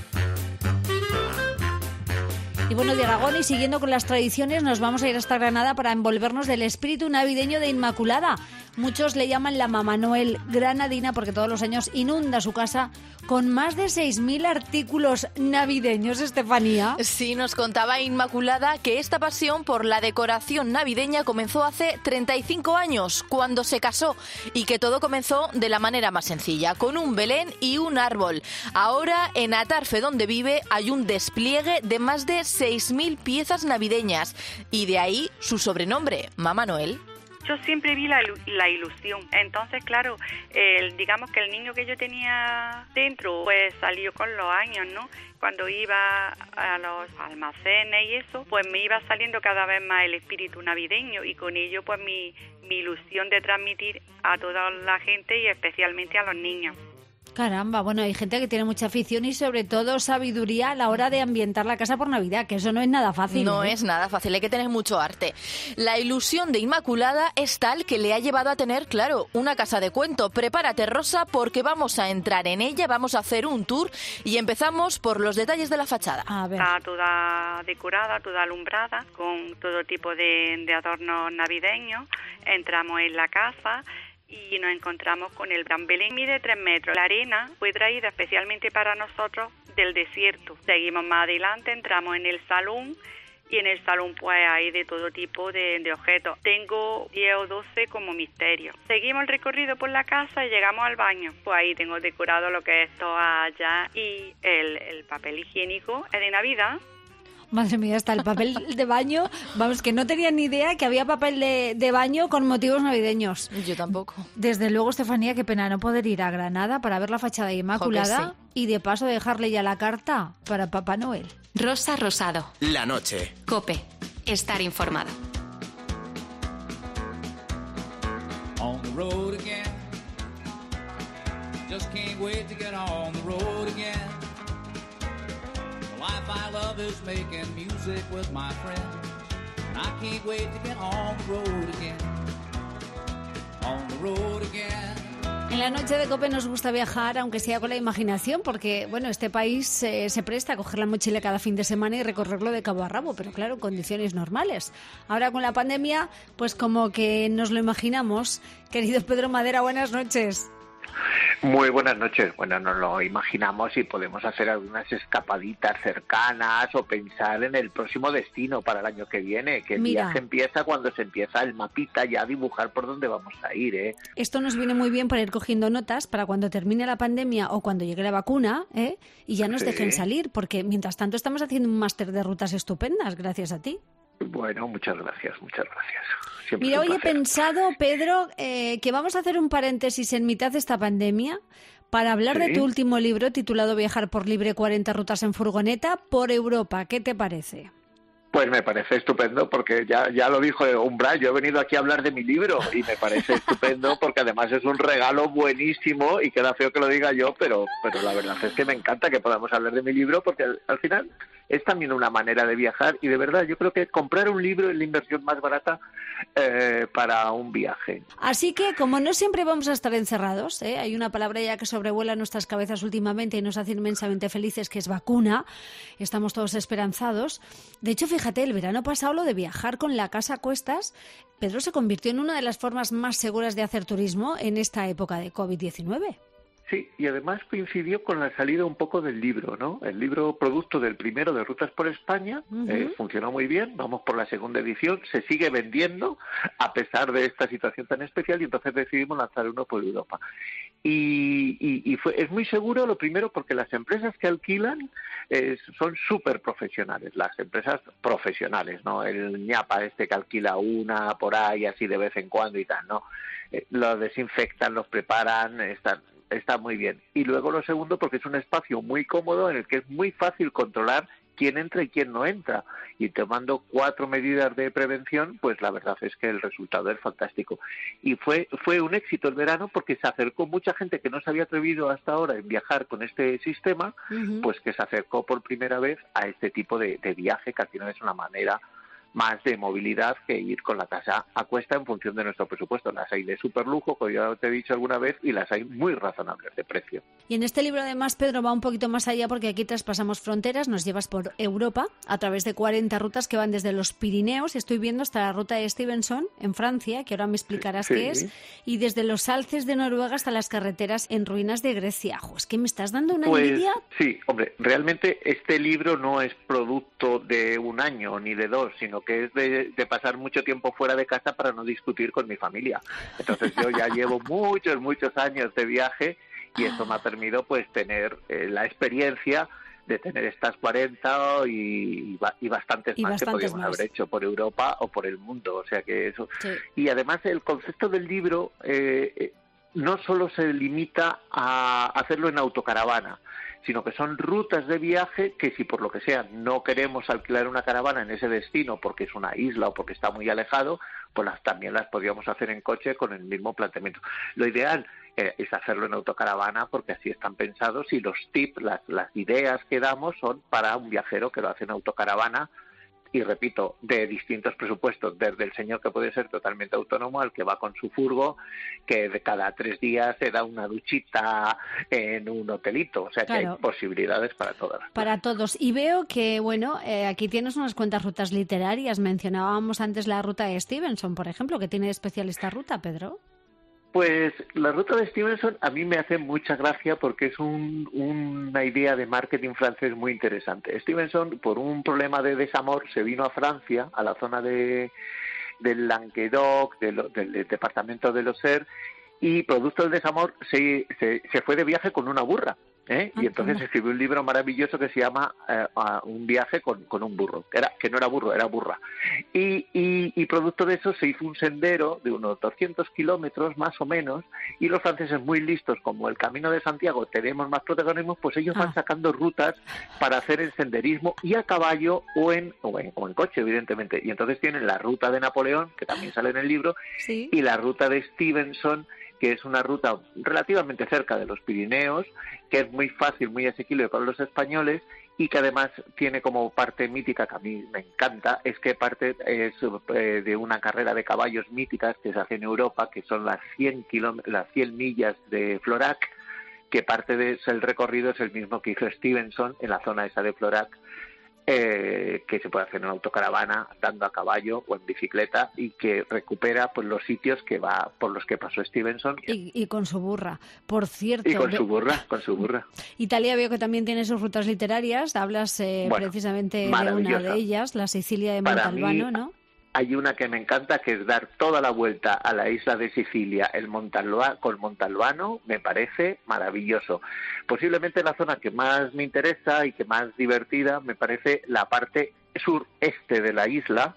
Y bueno, de Aragón y siguiendo con las tradiciones, nos vamos a ir hasta Granada para envolvernos del espíritu navideño de Inmaculada. Muchos le llaman la Mamá Noel granadina porque todos los años inunda su casa con más de 6.000 artículos navideños, Estefanía. Sí, nos contaba Inmaculada que esta pasión por la decoración navideña comenzó hace 35 años, cuando se casó, y que todo comenzó de la manera más sencilla, con un Belén y un árbol. Ahora, en Atarfe, donde vive, hay un despliegue de más de 6.000 piezas navideñas, y de ahí su sobrenombre, Mamá Noel. Yo siempre vi la ilusión. Entonces, claro, digamos que el niño que yo tenía dentro, pues salió con los años, ¿no? Cuando iba a los almacenes y eso, pues me iba saliendo cada vez más el espíritu navideño, y con ello, pues mi ilusión de transmitir a toda la gente y especialmente a los niños. Caramba, bueno, hay gente que tiene mucha afición y sobre todo sabiduría a la hora de ambientar la casa por Navidad, que eso no es nada fácil. No es nada fácil, hay que tener mucho arte. La ilusión de Inmaculada es tal que le ha llevado a tener, claro, una casa de cuento. Prepárate, Rosa, porque vamos a entrar en ella, vamos a hacer un tour y empezamos por los detalles de la fachada. A ver. Está toda decorada, toda alumbrada, con todo tipo de adornos navideños. Entramos en la casa y nos encontramos con el Gran Belén. Mide 3 metros. La arena fue traída especialmente para nosotros del desierto. Seguimos más adelante, entramos en el salón y en el salón pues hay de todo tipo de objetos. Tengo 10 o 12 como misterios. Seguimos el recorrido por la casa y llegamos al baño. Pues ahí tengo decorado lo que es toalla y el papel higiénico es de Navidad. Madre mía, hasta el papel de baño. Vamos, que no tenía ni idea que había papel de baño con motivos navideños. Yo tampoco. Desde luego, Estefanía, qué pena no poder ir a Granada para ver la fachada inmaculada y de paso dejarle ya la carta para Papá Noel. Rosa Rosado. La noche. COPE. Estar informado. On the road again. Just can't wait to get on the road again. The life I love is making music with my friends. And I can't wait to get on the road again. On the road again. En la noche de COPE nos gusta viajar, aunque sea con la imaginación, porque bueno, este país se presta a coger la mochila cada fin de semana y recorrerlo de cabo a rabo, pero claro, en condiciones normales. Ahora con la pandemia, pues como que nos lo imaginamos. Querido Pedro Madera, buenas noches. Muy buenas noches. Bueno, nos lo imaginamos y podemos hacer algunas escapaditas cercanas o pensar en el próximo destino para el año que viene, que el viaje empieza cuando se empieza el mapita ya a dibujar por dónde vamos a ir, ¿eh? Esto nos viene muy bien para ir cogiendo notas para cuando termine la pandemia o cuando llegue la vacuna, y ya nos dejen salir, porque mientras tanto estamos haciendo un máster de rutas estupendas, gracias a ti. Bueno, muchas gracias, muchas gracias. Siempre Mira, hoy he pensado, Pedro, que vamos a hacer un paréntesis en mitad de esta pandemia para hablar de tu último libro titulado Viajar por libre, 40 rutas en furgoneta por Europa. ¿Qué te parece? Pues me parece estupendo porque ya lo dijo Umbral, yo he venido aquí a hablar de mi libro y me parece estupendo porque además es un regalo buenísimo y queda feo que lo diga yo, pero la verdad es que me encanta que podamos hablar de mi libro porque al final es también una manera de viajar y de verdad yo creo que comprar un libro es la inversión más barata para un viaje. Así que como no siempre vamos a estar encerrados, hay una palabra ya que sobrevuela nuestras cabezas últimamente y nos hace inmensamente felices, que es vacuna. Estamos todos esperanzados. De hecho, fíjate, el verano pasado lo de viajar con la casa a cuestas, Pedro, se convirtió en una de las formas más seguras de hacer turismo en esta época de COVID-19. Sí, y además coincidió con la salida un poco del libro, ¿no? El libro producto del primero de Rutas por España funcionó muy bien, vamos por la segunda edición, se sigue vendiendo a pesar de esta situación tan especial y entonces decidimos lanzar uno por Europa. Y es muy seguro, lo primero, porque las empresas que alquilan son súper profesionales, las empresas profesionales, ¿no? El ñapa que alquila una por ahí así de vez en cuando y tal, ¿no? Lo desinfectan, los preparan, está muy bien. Y luego lo segundo, porque es un espacio muy cómodo en el que es muy fácil controlar quién entra y quién no entra. Y tomando 4 medidas de prevención, pues la verdad es que el resultado es fantástico. Y fue un éxito el verano porque se acercó mucha gente que no se había atrevido hasta ahora en viajar con este sistema, pues que se acercó por primera vez a este tipo de viaje, que al final es una manera más de movilidad que ir con la casa a cuesta en función de nuestro presupuesto. Las hay de superlujo, como ya te he dicho alguna vez, y las hay muy razonables de precio. Y en este libro, además, Pedro, va un poquito más allá porque aquí traspasamos fronteras, nos llevas por Europa a través de 40 rutas que van desde los Pirineos, estoy viendo, hasta la ruta de Stevenson en Francia, que ahora me explicarás qué es, y desde los alces de Noruega hasta las carreteras en ruinas de Grecia. Es que me estás dando una envidia. Sí, hombre, realmente este libro no es producto de un año ni de 2, sino que es de pasar mucho tiempo fuera de casa para no discutir con mi familia. Entonces yo ya llevo muchos años de viaje y eso me ha permitido pues tener la experiencia de tener estas 40 y bastantes más que podríamos haber hecho por Europa o por el mundo. O sea que eso. Sí. Y además el concepto del libro no solo se limita a hacerlo en autocaravana, sino que son rutas de viaje que si por lo que sea no queremos alquilar una caravana en ese destino porque es una isla o porque está muy alejado, pues también las podríamos hacer en coche con el mismo planteamiento. Lo ideal es hacerlo en autocaravana porque así están pensados y los tips, las ideas que damos son para un viajero que lo hace en autocaravana. Y repito, de distintos presupuestos, desde el señor que puede ser totalmente autónomo al que va con su furgo, que de cada 3 días se da una duchita en un hotelito. O sea que hay posibilidades para todas. Para todos. Y veo que, bueno, aquí tienes unas cuantas rutas literarias. Mencionábamos antes la ruta de Stevenson, por ejemplo, que tiene de especial esta ruta, Pedro. Pues la ruta de Stevenson a mí me hace mucha gracia porque es una idea de marketing francés muy interesante. Stevenson, por un problema de desamor, se vino a Francia, a la zona del Languedoc, del departamento de l'Auxerre, y producto del desamor se fue de viaje con una burra. Y entonces escribió un libro maravilloso que se llama Un viaje con un burro, que no era burro, era burra. Y producto de eso se hizo un sendero de unos 200 kilómetros más o menos, y los franceses muy listos, como el Camino de Santiago tenemos más protagonismo, pues ellos van sacando rutas para hacer el senderismo, y a caballo o en coche, evidentemente. Y entonces tienen la ruta de Napoleón, que también sale en el libro, ¿sí? Y la ruta de Stevenson, que es una ruta relativamente cerca de los Pirineos, que es muy fácil, muy asequible para los españoles, y que además tiene como parte mítica, que a mí me encanta, es que parte es de una carrera de caballos míticas que se hace en Europa, que son las 100 millas de Florac, que parte del recorrido es el mismo que hizo Stevenson en la zona esa de Florac, que se puede hacer en autocaravana, andando a caballo o en bicicleta, y que recupera pues los sitios por los que pasó Stevenson. Y con su burra, por cierto. Y con su burra. Italia veo que también tiene sus rutas literarias, hablas precisamente de una de ellas, la Sicilia de Montalbano, ¿no? Hay una que me encanta, que es dar toda la vuelta a la isla de Sicilia con Montalbano. Me parece maravilloso. Posiblemente la zona que más me interesa y que más divertida me parece la parte sureste de la isla,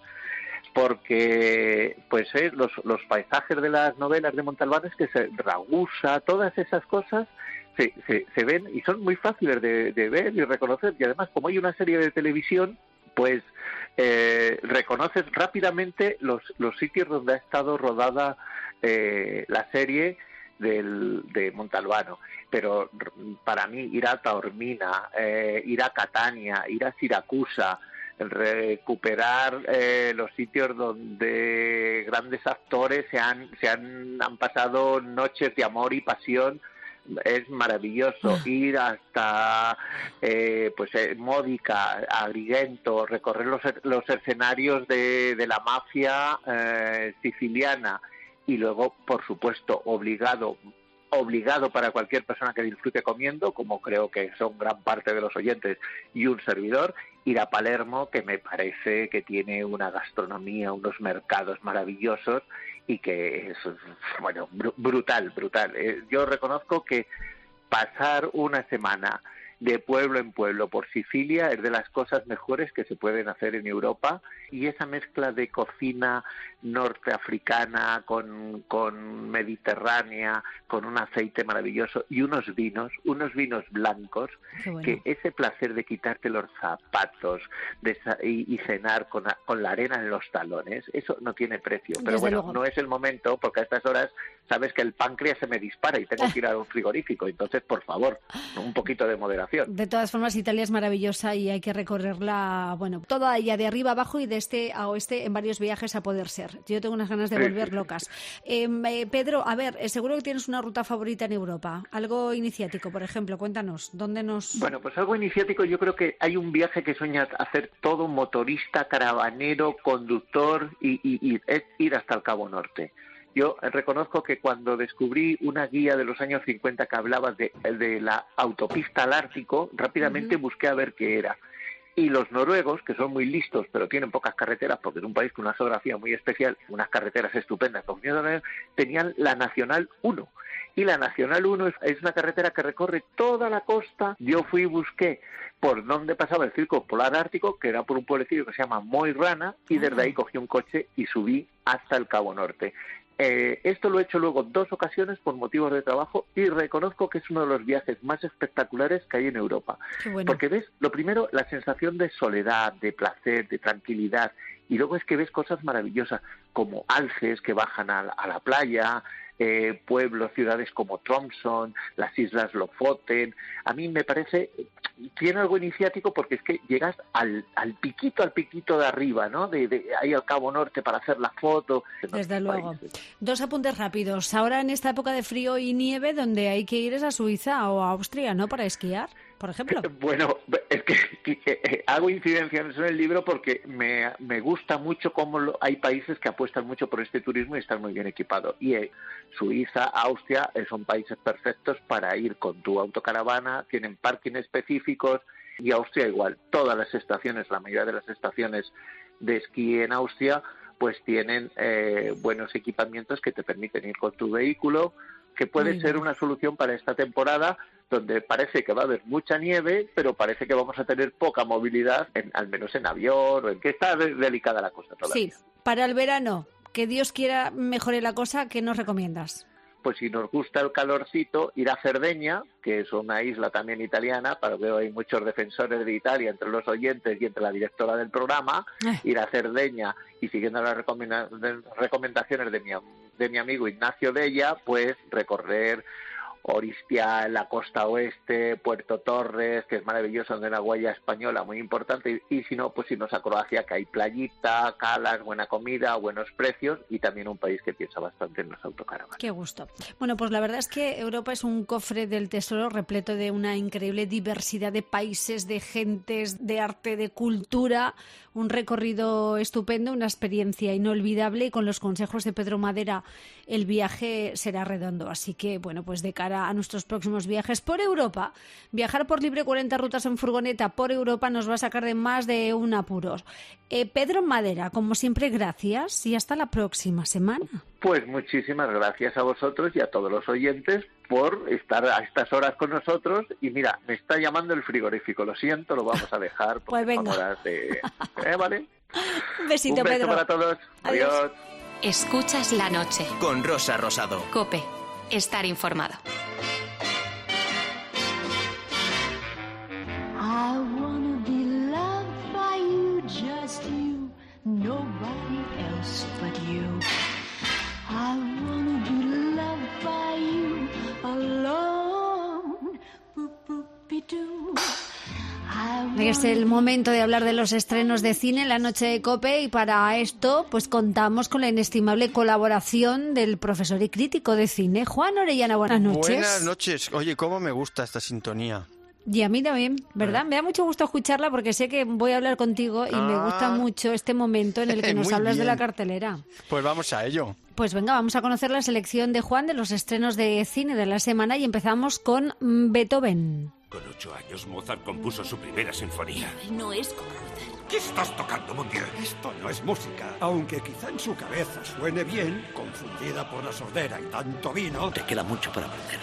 porque pues los paisajes de las novelas de Montalbano, es que Ragusa, todas esas cosas se ven y son muy fáciles de ver y reconocer, y además como hay una serie de televisión, pues reconoces rápidamente los sitios donde ha estado rodada la serie de Montalbano. Pero para mí ir a Taormina, ir a Catania, ir a Siracusa, recuperar los sitios donde grandes actores han pasado noches de amor y pasión, es maravilloso. Ir hasta Módica, Agrigento, recorrer los escenarios de la mafia siciliana, y luego, por supuesto, obligado para cualquier persona que disfrute comiendo, como creo que son gran parte de los oyentes y un servidor, ir a Palermo, que me parece que tiene una gastronomía, unos mercados maravillosos, y que es, bueno, brutal. Yo reconozco que pasar una semana de pueblo en pueblo por Sicilia es de las cosas mejores que se pueden hacer en Europa, y esa mezcla de cocina norteafricana con mediterránea, con un aceite maravilloso y unos vinos blancos, bueno, que ese placer de quitarte los zapatos y cenar con la arena en los talones, eso no tiene precio. Pero desde luego, no es el momento, porque a estas horas sabes que el páncreas se me dispara y tengo que ir a un frigorífico, entonces por favor, un poquito de moderación. De todas formas, Italia es maravillosa y hay que recorrerla, bueno, toda ella de arriba abajo y de este a oeste en varios viajes a poder ser. Yo tengo unas ganas de volver locas. Pedro, a ver, seguro que tienes una ruta favorita en Europa, algo iniciático, por ejemplo, cuéntanos, ¿dónde nos...? Bueno, pues algo iniciático, yo creo que hay un viaje que sueña hacer todo motorista, caravanero, conductor, y es ir hasta el Cabo Norte. Yo reconozco que cuando descubrí una guía de los años 50 que hablaba de la autopista al Ártico, rápidamente busqué a ver qué era. Y los noruegos, que son muy listos, pero tienen pocas carreteras, porque es un país con una geografía muy especial, unas carreteras estupendas, tenían la Nacional 1. Y la Nacional 1 es una carretera que recorre toda la costa. Yo fui y busqué por dónde pasaba el Círculo Polar Ártico, que era por un pueblecillo que se llama Moirana, y desde ahí cogí un coche y subí hasta el Cabo Norte. Esto lo he hecho luego 2 ocasiones por motivos de trabajo, y reconozco que es uno de los viajes más espectaculares que hay en Europa. Bueno. Porque ves, lo primero, la sensación de soledad, de placer, de tranquilidad, y luego es que ves cosas maravillosas como alces que bajan a la playa, pueblos, ciudades como Tromsø, las islas Lofoten. A mí me parece, tiene algo iniciático, porque es que llegas al piquito de arriba, ¿no? De ahí al Cabo Norte para hacer la foto. Desde luego. 2 apuntes rápidos. Ahora en esta época de frío y nieve, donde hay que ir es a Suiza o a Austria, ¿no? Para esquiar, por ejemplo. Bueno, es que hago incidencia en eso en el libro porque me gusta mucho cómo hay países que apuestan mucho por este turismo y están muy bien equipados. Y Suiza, Austria son países perfectos para ir con tu autocaravana, tienen parking específicos, y Austria igual. Todas las estaciones, la mayoría de las estaciones de esquí en Austria, pues tienen buenos equipamientos que te permiten ir con tu vehículo, que puede ser una solución para esta temporada, donde parece que va a haber mucha nieve, pero parece que vamos a tener poca movilidad, al menos en avión, o en que está delicada la cosa todavía. Sí, para el verano, que Dios quiera mejore la cosa, ¿qué nos recomiendas? Pues si nos gusta el calorcito, ir a Cerdeña, que es una isla también italiana, para que hay muchos defensores de Italia entre los oyentes y entre la directora del programa, ir a Cerdeña y siguiendo las recomendaciones de mi amigo Ignacio Della, pues recorrer Oristia, la costa oeste, Puerto Torres, que es maravilloso, donde hay una huella española muy importante, y si no, pues irnos a Croacia, que hay playita, calas, buena comida, buenos precios, y también un país que piensa bastante en los autocaravanas. Qué gusto. Bueno, pues la verdad es que Europa es un cofre del tesoro repleto de una increíble diversidad de países, de gentes, de arte, de cultura, un recorrido estupendo, una experiencia inolvidable, y con los consejos de Pedro Madera el viaje será redondo. Así que, bueno, pues de cara a nuestros próximos viajes por Europa, viajar por Libre 40 rutas en furgoneta por Europa nos va a sacar de más de un apuros. Pedro Madera, como siempre, gracias y hasta la próxima semana. Pues muchísimas gracias a vosotros y a todos los oyentes por estar a estas horas con nosotros. Y mira, me está llamando el frigorífico, lo siento, lo vamos a dejar. Pues venga. Horas de... ¿vale? Un besito, un beso Pedro. para todos. Adiós. Escuchas la noche. Con Rosa Rosado. COPE. Estar informado. I wanna be loved by you, just you, nobody else but you. I wanna be loved by you alone. Boop-boop-be-doo. Es el momento de hablar de los estrenos de cine en la noche de COPE, y para esto pues contamos con la inestimable colaboración del profesor y crítico de cine, Juan Orellana. Buenas noches. Buenas noches. Oye, cómo me gusta esta sintonía. Y a mí también, ¿verdad? Me da mucho gusto escucharla porque sé que voy a hablar contigo y me gusta mucho este momento en el que nos hablas de la cartelera. Pues vamos a ello. Pues venga, vamos a conocer la selección de Juan de los estrenos de cine de la semana y empezamos con Beethoven. Con 8 años, Mozart compuso su primera sinfonía. No es como Mozart. ¿Qué estás tocando, Mundial? Esto no es música, aunque quizá en su cabeza suene bien, confundida por la sordera y tanto vino. Te queda mucho para aprender.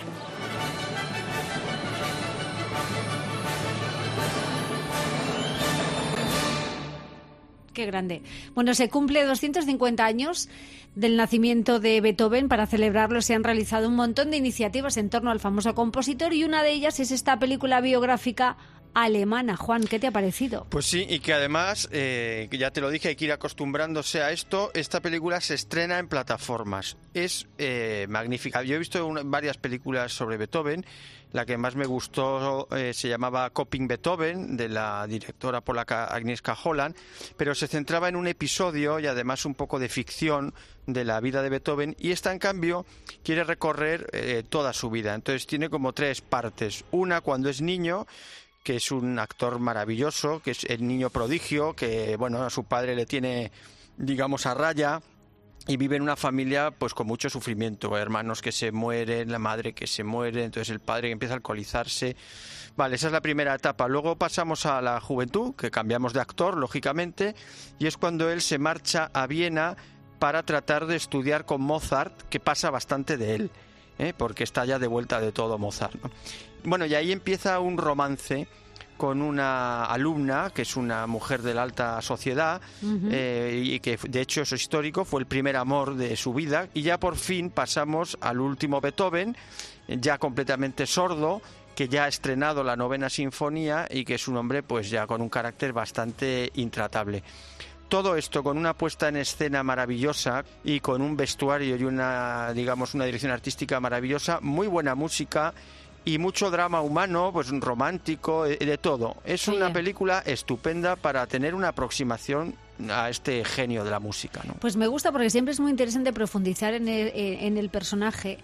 Qué grande. Bueno, se cumple 250 años del nacimiento de Beethoven. Para celebrarlo se han realizado un montón de iniciativas en torno al famoso compositor, y una de ellas es esta película biográfica alemana. Juan, ¿qué te ha parecido? Pues sí, y que además, ya te lo dije, hay que ir acostumbrándose a esto. Esta película se estrena en plataformas. Es magnífica. Yo he visto varias películas sobre Beethoven. La que más me gustó se llamaba Coping Beethoven, de la directora polaca Agnieszka Holland, pero se centraba en un episodio y además un poco de ficción de la vida de Beethoven, y esta, en cambio, quiere recorrer toda su vida. Entonces tiene como 3 partes. Una, cuando es niño, que es un actor maravilloso, que es el niño prodigio, que bueno, a su padre le tiene, digamos, a raya, y vive en una familia pues con mucho sufrimiento, hermanos que se mueren, la madre que se muere, entonces el padre que empieza a alcoholizarse. Vale, esa es la primera etapa. Luego pasamos a la juventud, que cambiamos de actor, lógicamente, y es cuando él se marcha a Viena para tratar de estudiar con Mozart, que pasa bastante de él, porque está ya de vuelta de todo Mozart, ¿no? Bueno, y ahí empieza un romance con una alumna, que es una mujer de la alta sociedad, y que de hecho es histórico, fue el primer amor de su vida, y ya por fin pasamos al último Beethoven, ya completamente sordo, que ya ha estrenado la 9ª sinfonía y que es un hombre pues ya con un carácter bastante intratable. Todo esto con una puesta en escena maravillosa y con un vestuario y una dirección artística maravillosa, muy buena música y mucho drama humano, pues romántico, de todo. Es una película estupenda para tener una aproximación a este genio de la música, ¿no? Pues me gusta porque siempre es muy interesante profundizar en el personaje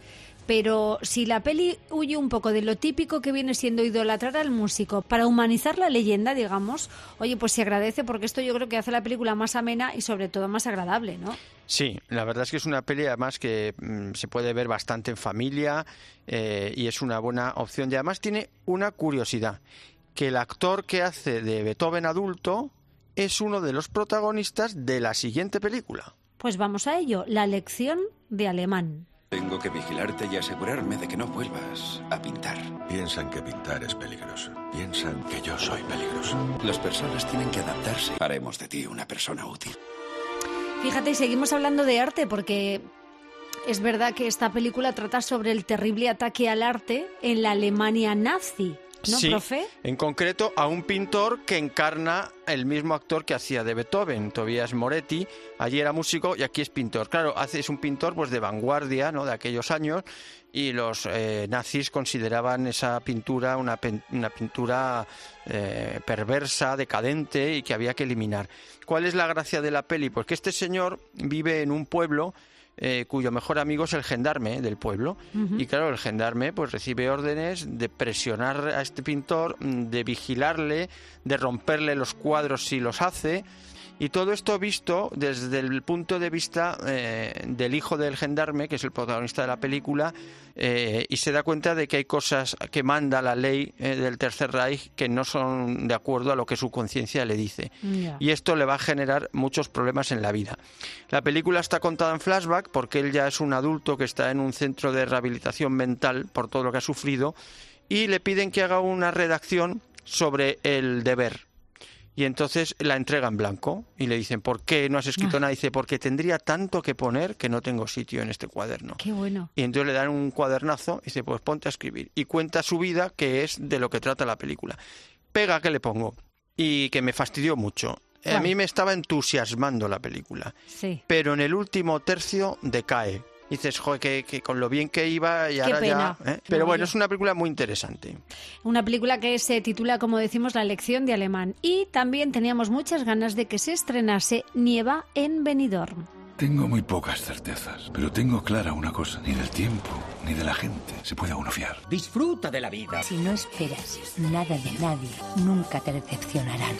pero si la peli huye un poco de lo típico que viene siendo idolatrar al músico para humanizar la leyenda, digamos, oye, pues se agradece, porque esto yo creo que hace la película más amena y sobre todo más agradable, ¿no? Sí, la verdad es que es una peli además que se puede ver bastante en familia y es una buena opción. Y además tiene una curiosidad, que el actor que hace de Beethoven adulto es uno de los protagonistas de la siguiente película. Pues vamos a ello, la lección de alemán. Tengo que vigilarte y asegurarme de que no vuelvas a pintar. Piensan que pintar es peligroso. Piensan que yo soy peligroso. Las personas tienen que adaptarse. Haremos de ti una persona útil. Fíjate, seguimos hablando de arte porque es verdad que esta película trata sobre el terrible ataque al arte en la Alemania nazi. ¿No, sí, profe? En concreto a un pintor que encarna el mismo actor que hacía de Beethoven, Tobias Moretti. Allí era músico y aquí es pintor. Claro, es un pintor pues de vanguardia, ¿no?, de aquellos años, y los nazis consideraban esa pintura una pintura perversa, decadente y que había que eliminar. ¿Cuál es la gracia de la peli? Pues que este señor vive en un pueblo cuyo mejor amigo es el gendarme del pueblo. Uh-huh. Y claro, el gendarme pues recibe órdenes de presionar a este pintor, de vigilarle, de romperle los cuadros si los hace. Y todo esto visto desde el punto de vista del hijo del gendarme, que es el protagonista de la película, y se da cuenta de que hay cosas que manda la ley del Tercer Reich que no son de acuerdo a lo que su conciencia le dice. Yeah. Y esto le va a generar muchos problemas en la vida. La película está contada en flashback porque él ya es un adulto que está en un centro de rehabilitación mental por todo lo que ha sufrido, y le piden que haga una redacción sobre el deber. Y entonces la entrega en blanco y le dicen, ¿por qué no has escrito nada? Y dice, porque tendría tanto que poner que no tengo sitio en este cuaderno. Qué bueno. Y entonces le dan un cuadernazo y dice, pues ponte a escribir. Y cuenta su vida, que es de lo que trata la película. Pega que le pongo y que me fastidió mucho. A mí me estaba entusiasmando la película. Sí. Pero en el último tercio decae. Dices, joder, que con lo bien que iba y ahora ya... Pero bueno, es una película muy interesante. Una película que se titula, como decimos, La lección de alemán. Y también teníamos muchas ganas de que se estrenase Nieva en Benidorm. Tengo muy pocas certezas, pero tengo clara una cosa. Ni del tiempo, ni de la gente se puede uno fiar. Disfruta de la vida. Si no esperas nada de nadie, nunca te decepcionarán.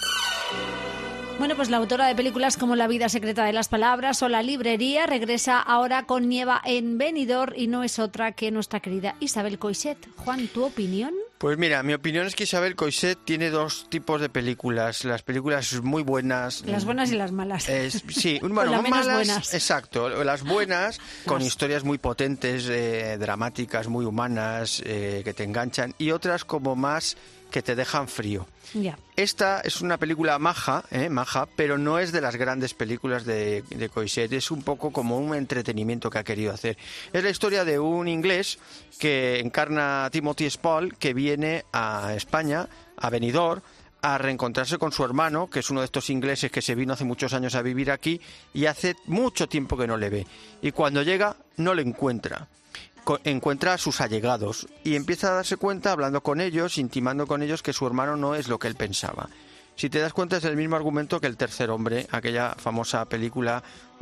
Bueno, pues la autora de películas como La vida secreta de las palabras o La librería regresa ahora con Nieva en Benidorm y no es otra que nuestra querida Isabel Coixet. Juan, ¿tu opinión? Pues mira, mi opinión es que Isabel Coixet tiene dos tipos de películas. Las películas muy buenas. Las buenas y las malas. Sí, bueno, las menos malas, buenas. Exacto. Las buenas, con historias muy potentes, dramáticas, muy humanas, que te enganchan, y otras como más que te dejan frío. Ya. Esta es una película maja, pero no es de las grandes películas de Coixet. Es un poco como un entretenimiento que ha querido hacer. Es la historia de un inglés que encarna a Timothy Spall, que viene a España, a Benidorm, a reencontrarse con su hermano, que es uno de estos ingleses que se vino hace muchos años a vivir aquí y hace mucho tiempo que no le ve. Y cuando llega, no le encuentra. Encuentra a sus allegados y empieza a darse cuenta, hablando con ellos, intimando con ellos, que su hermano no es lo que él pensaba. Si te das cuenta, es el mismo argumento que El tercer hombre, aquella famosa película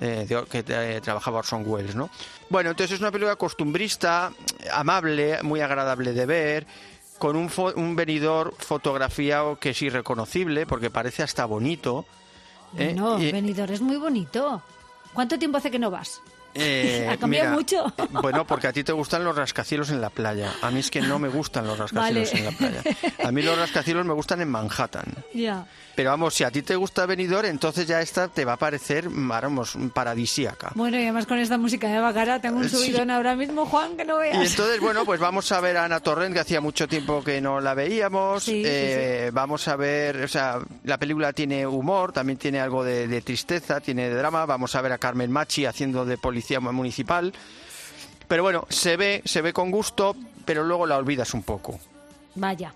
que trabajaba Orson Welles, ¿no? Bueno, entonces es una película costumbrista, amable, muy agradable de ver, con un Benidorm fotografiado que es irreconocible, porque parece hasta bonito. No, Benidorm es muy bonito. ¿Cuánto tiempo hace que no vas? Ha cambiado mucho. Bueno, porque a ti te gustan los rascacielos en la playa. A mí es que no me gustan los rascacielos en la playa. A mí los rascacielos me gustan en Manhattan. Ya. Pero vamos, si a ti te gusta Benidorm, entonces ya esta te va a parecer, vamos, paradisíaca. Bueno, y además con esta música de Baccarat tengo un subidón ahora mismo, Juan, que no veas. Y entonces, bueno, pues vamos a ver a Ana Torrent, que hacía mucho tiempo que no la veíamos. Sí. Vamos a ver, o sea, la película tiene humor, también tiene algo de tristeza, tiene de drama. Vamos a ver a Carmen Machi haciendo de policía municipal. Pero bueno, se ve con gusto, pero luego la olvidas un poco. Vaya.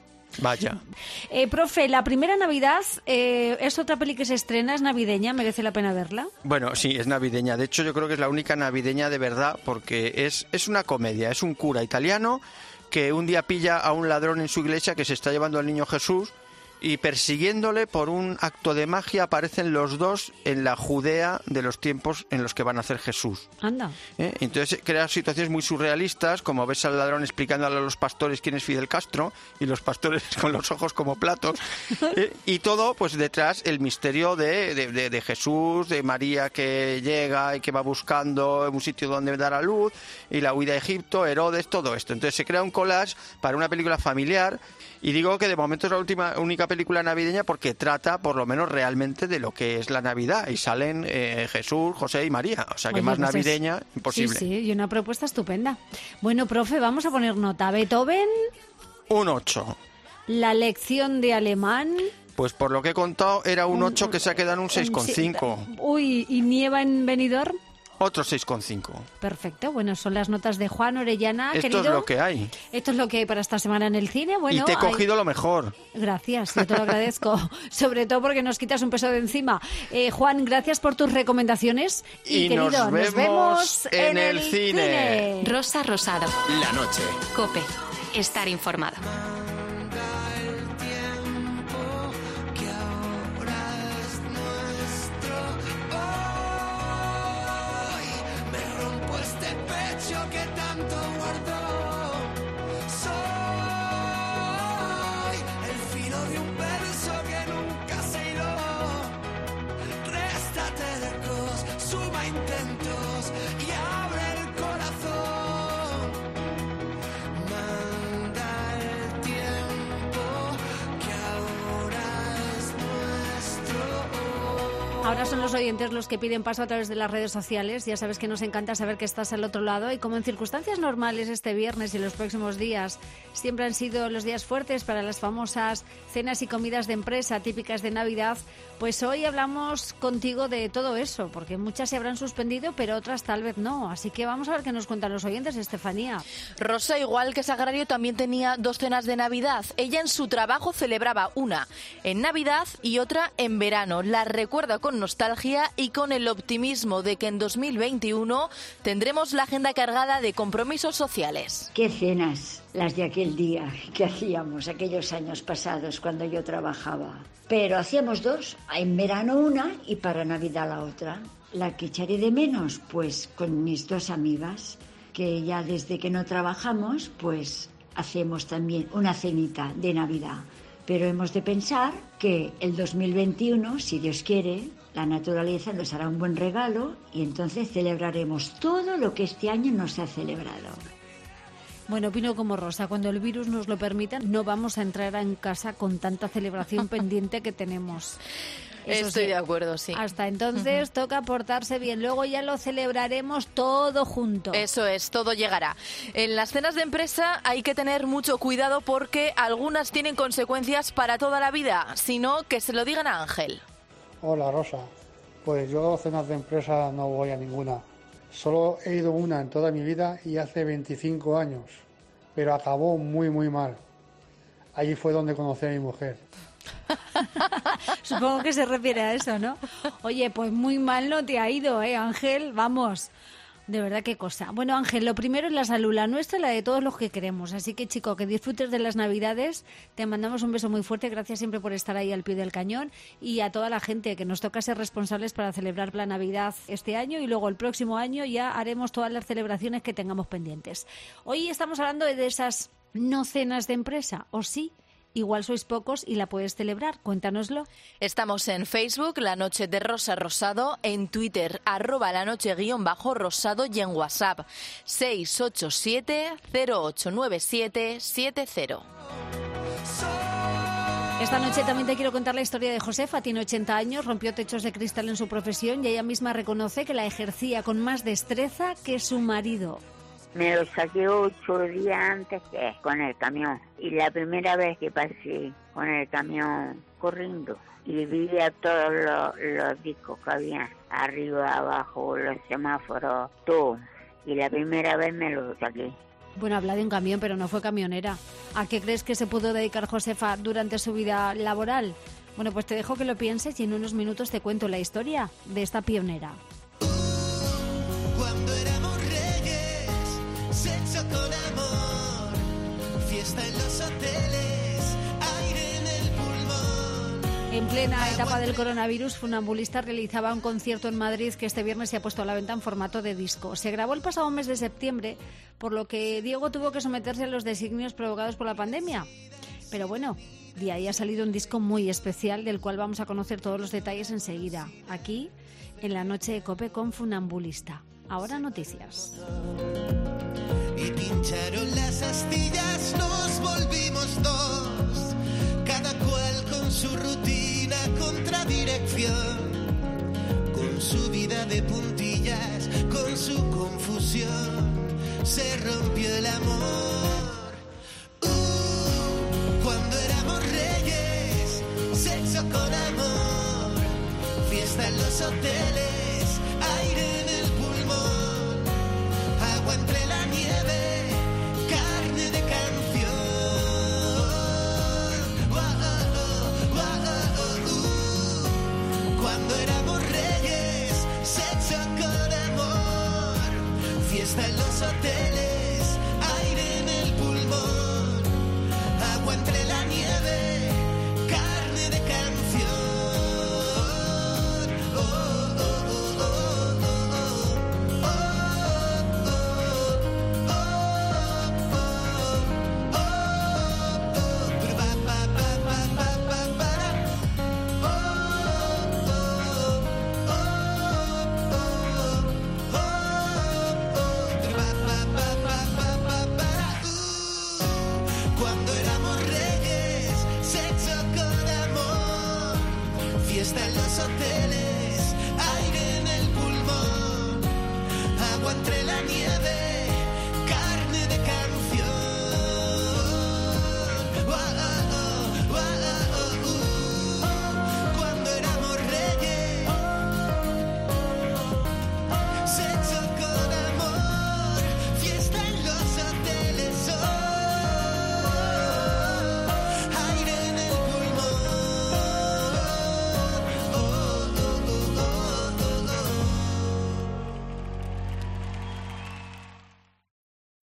Profe, la primera Navidad es otra peli que se estrena, es navideña, merece la pena verla. Bueno, sí, es navideña. De hecho, yo creo que es la única navideña de verdad, porque es una comedia. Es un cura italiano que un día pilla a un ladrón en su iglesia que se está llevando al niño Jesús y persiguiéndole por un acto de magia aparecen los dos en la Judea de los tiempos en los que van a nacer Jesús. Anda. Entonces crea situaciones muy surrealistas, como ves al ladrón explicándole a los pastores quién es Fidel Castro y los pastores con los ojos como platos, y todo pues detrás el misterio de Jesús, de María que llega y que va buscando un sitio donde dar a luz, y la huida a Egipto, Herodes, todo esto. Entonces se crea un collage para una película familiar, y digo que de momento es la única película navideña porque trata por lo menos realmente de lo que es la Navidad, y salen Jesús, José y María, o sea que más navideña imposible. Sí, y una propuesta estupenda. Bueno, profe, vamos a poner nota. Beethoven, un 8. La lección de alemán, pues por lo que he contado era un 8 que se ha quedado en un 6,5. Uy, ¿y Nieva en Benidorm? Otro 6,5. Perfecto, bueno, son las notas de Juan Orellana, Esto querido. es lo que hay. Esto es lo que hay para esta semana en el cine. Bueno, y te he cogido lo mejor. Gracias, yo te lo agradezco. Sobre todo porque nos quitas un peso de encima. Juan, gracias por tus recomendaciones. Y querido, nos vemos en el cine. Rosa Rosado. La noche. COPE. Estar informado. Que tanto guardó, soy el filo de un verso que nunca se hiló. Réstate lejos, suma intentos y abre el corazón. Manda el tiempo que ahora es nuestro. Ahora son los oyentes los que piden paso a través de las redes sociales. Ya sabes que nos encanta saber que estás al otro lado, y como en circunstancias normales este viernes y los próximos días siempre han sido los días fuertes para las famosas cenas y comidas de empresa típicas de Navidad, pues hoy hablamos contigo de todo eso, porque muchas se habrán suspendido, pero otras tal vez no. Así que vamos a ver qué nos cuentan los oyentes, Estefanía. Rosa, igual que Sagrario, también tenía 2 cenas de Navidad. Ella en su trabajo celebraba una en Navidad y otra en verano. La recuerda con nostalgia y con el optimismo de que en 2021 tendremos la agenda cargada de compromisos sociales. ¿Qué cenas las de aquel día que hacíamos, aquellos años pasados cuando yo trabajaba? Pero hacíamos 2, en verano una y para Navidad la otra. La que echaré de menos, pues con mis 2 amigas, que ya desde que no trabajamos, pues hacemos también una cenita de Navidad. Pero hemos de pensar que el 2021, si Dios quiere, la naturaleza nos hará un buen regalo y entonces celebraremos todo lo que este año no se ha celebrado. Bueno, opino como Rosa, cuando el virus nos lo permita, no vamos a entrar en casa con tanta celebración pendiente que tenemos. Eso Estoy sí, de acuerdo, sí. Hasta entonces toca portarse bien, luego ya lo celebraremos todo junto. Eso es, todo llegará. En las cenas de empresa hay que tener mucho cuidado porque algunas tienen consecuencias para toda la vida, sino que se lo digan a Ángel. Hola Rosa, pues yo cenas de empresa no voy a ninguna. Solo he ido una en toda mi vida y hace 25 años, pero acabó muy muy mal. Allí fue donde conocí a mi mujer. Supongo que se refiere a eso, ¿no? Oye, pues muy mal no te ha ido, Ángel? Vamos, de verdad qué cosa. Bueno, Ángel, lo primero es la salud, la nuestra y la de todos los que queremos. Así que, chico, que disfrutes de las Navidades. Te mandamos un beso muy fuerte. Gracias siempre por estar ahí al pie del cañón. Y a toda la gente que nos toca ser responsables para celebrar la Navidad este año. Y luego el próximo año ya haremos todas las celebraciones que tengamos pendientes. Hoy estamos hablando de esas no cenas de empresa, ¿o sí? Igual sois pocos y la puedes celebrar. Cuéntanoslo. Estamos en Facebook, La Noche de Rosa Rosado, en Twitter, @lanoche_rosado y en WhatsApp, 687-089770. Esta noche también te quiero contar la historia de Josefa. Tiene 80 años, rompió techos de cristal en su profesión y ella misma reconoce que la ejercía con más destreza que su marido. Me lo saqué 8 días antes que con el camión. Y la primera vez que pasé con el camión corriendo y vi a todos los discos que había arriba, abajo, los semáforos, todo. Y la primera vez me lo saqué. Bueno, habla de un camión, pero no fue camionera. ¿A qué crees que se pudo dedicar Josefa durante su vida laboral? Bueno, pues te dejo que lo pienses y en unos minutos te cuento la historia de esta pionera. Cuando éramos reyes, sexo con amor, fiesta en los hoteles, aire en el pulmón. En plena etapa del coronavirus, Funambulista realizaba un concierto en Madrid que este viernes se ha puesto a la venta en formato de disco. Se grabó el pasado mes de septiembre, por lo que Diego tuvo que someterse a los designios provocados por la pandemia. Pero bueno, de ahí ha salido un disco muy especial del cual vamos a conocer todos los detalles enseguida, aquí en la noche de COPE con Funambulista. Ahora noticias. Y pincharon las astillas, nos volvimos dos, cada cual con su rutina, contradirección, con su vida de puntillas, con su confusión, se rompió el amor. Cuando éramos reyes, sexo con amor, fiesta en los hoteles, aire en el pulmón, agua entre la nieve, carne de canción. Cuando éramos reyes, sexo con amor, fiesta en los hoteles, aire en el pulmón, agua entre la nieve, carne de canción. Cuando éramos reyes, sexo con amor, fiesta en los hoteles.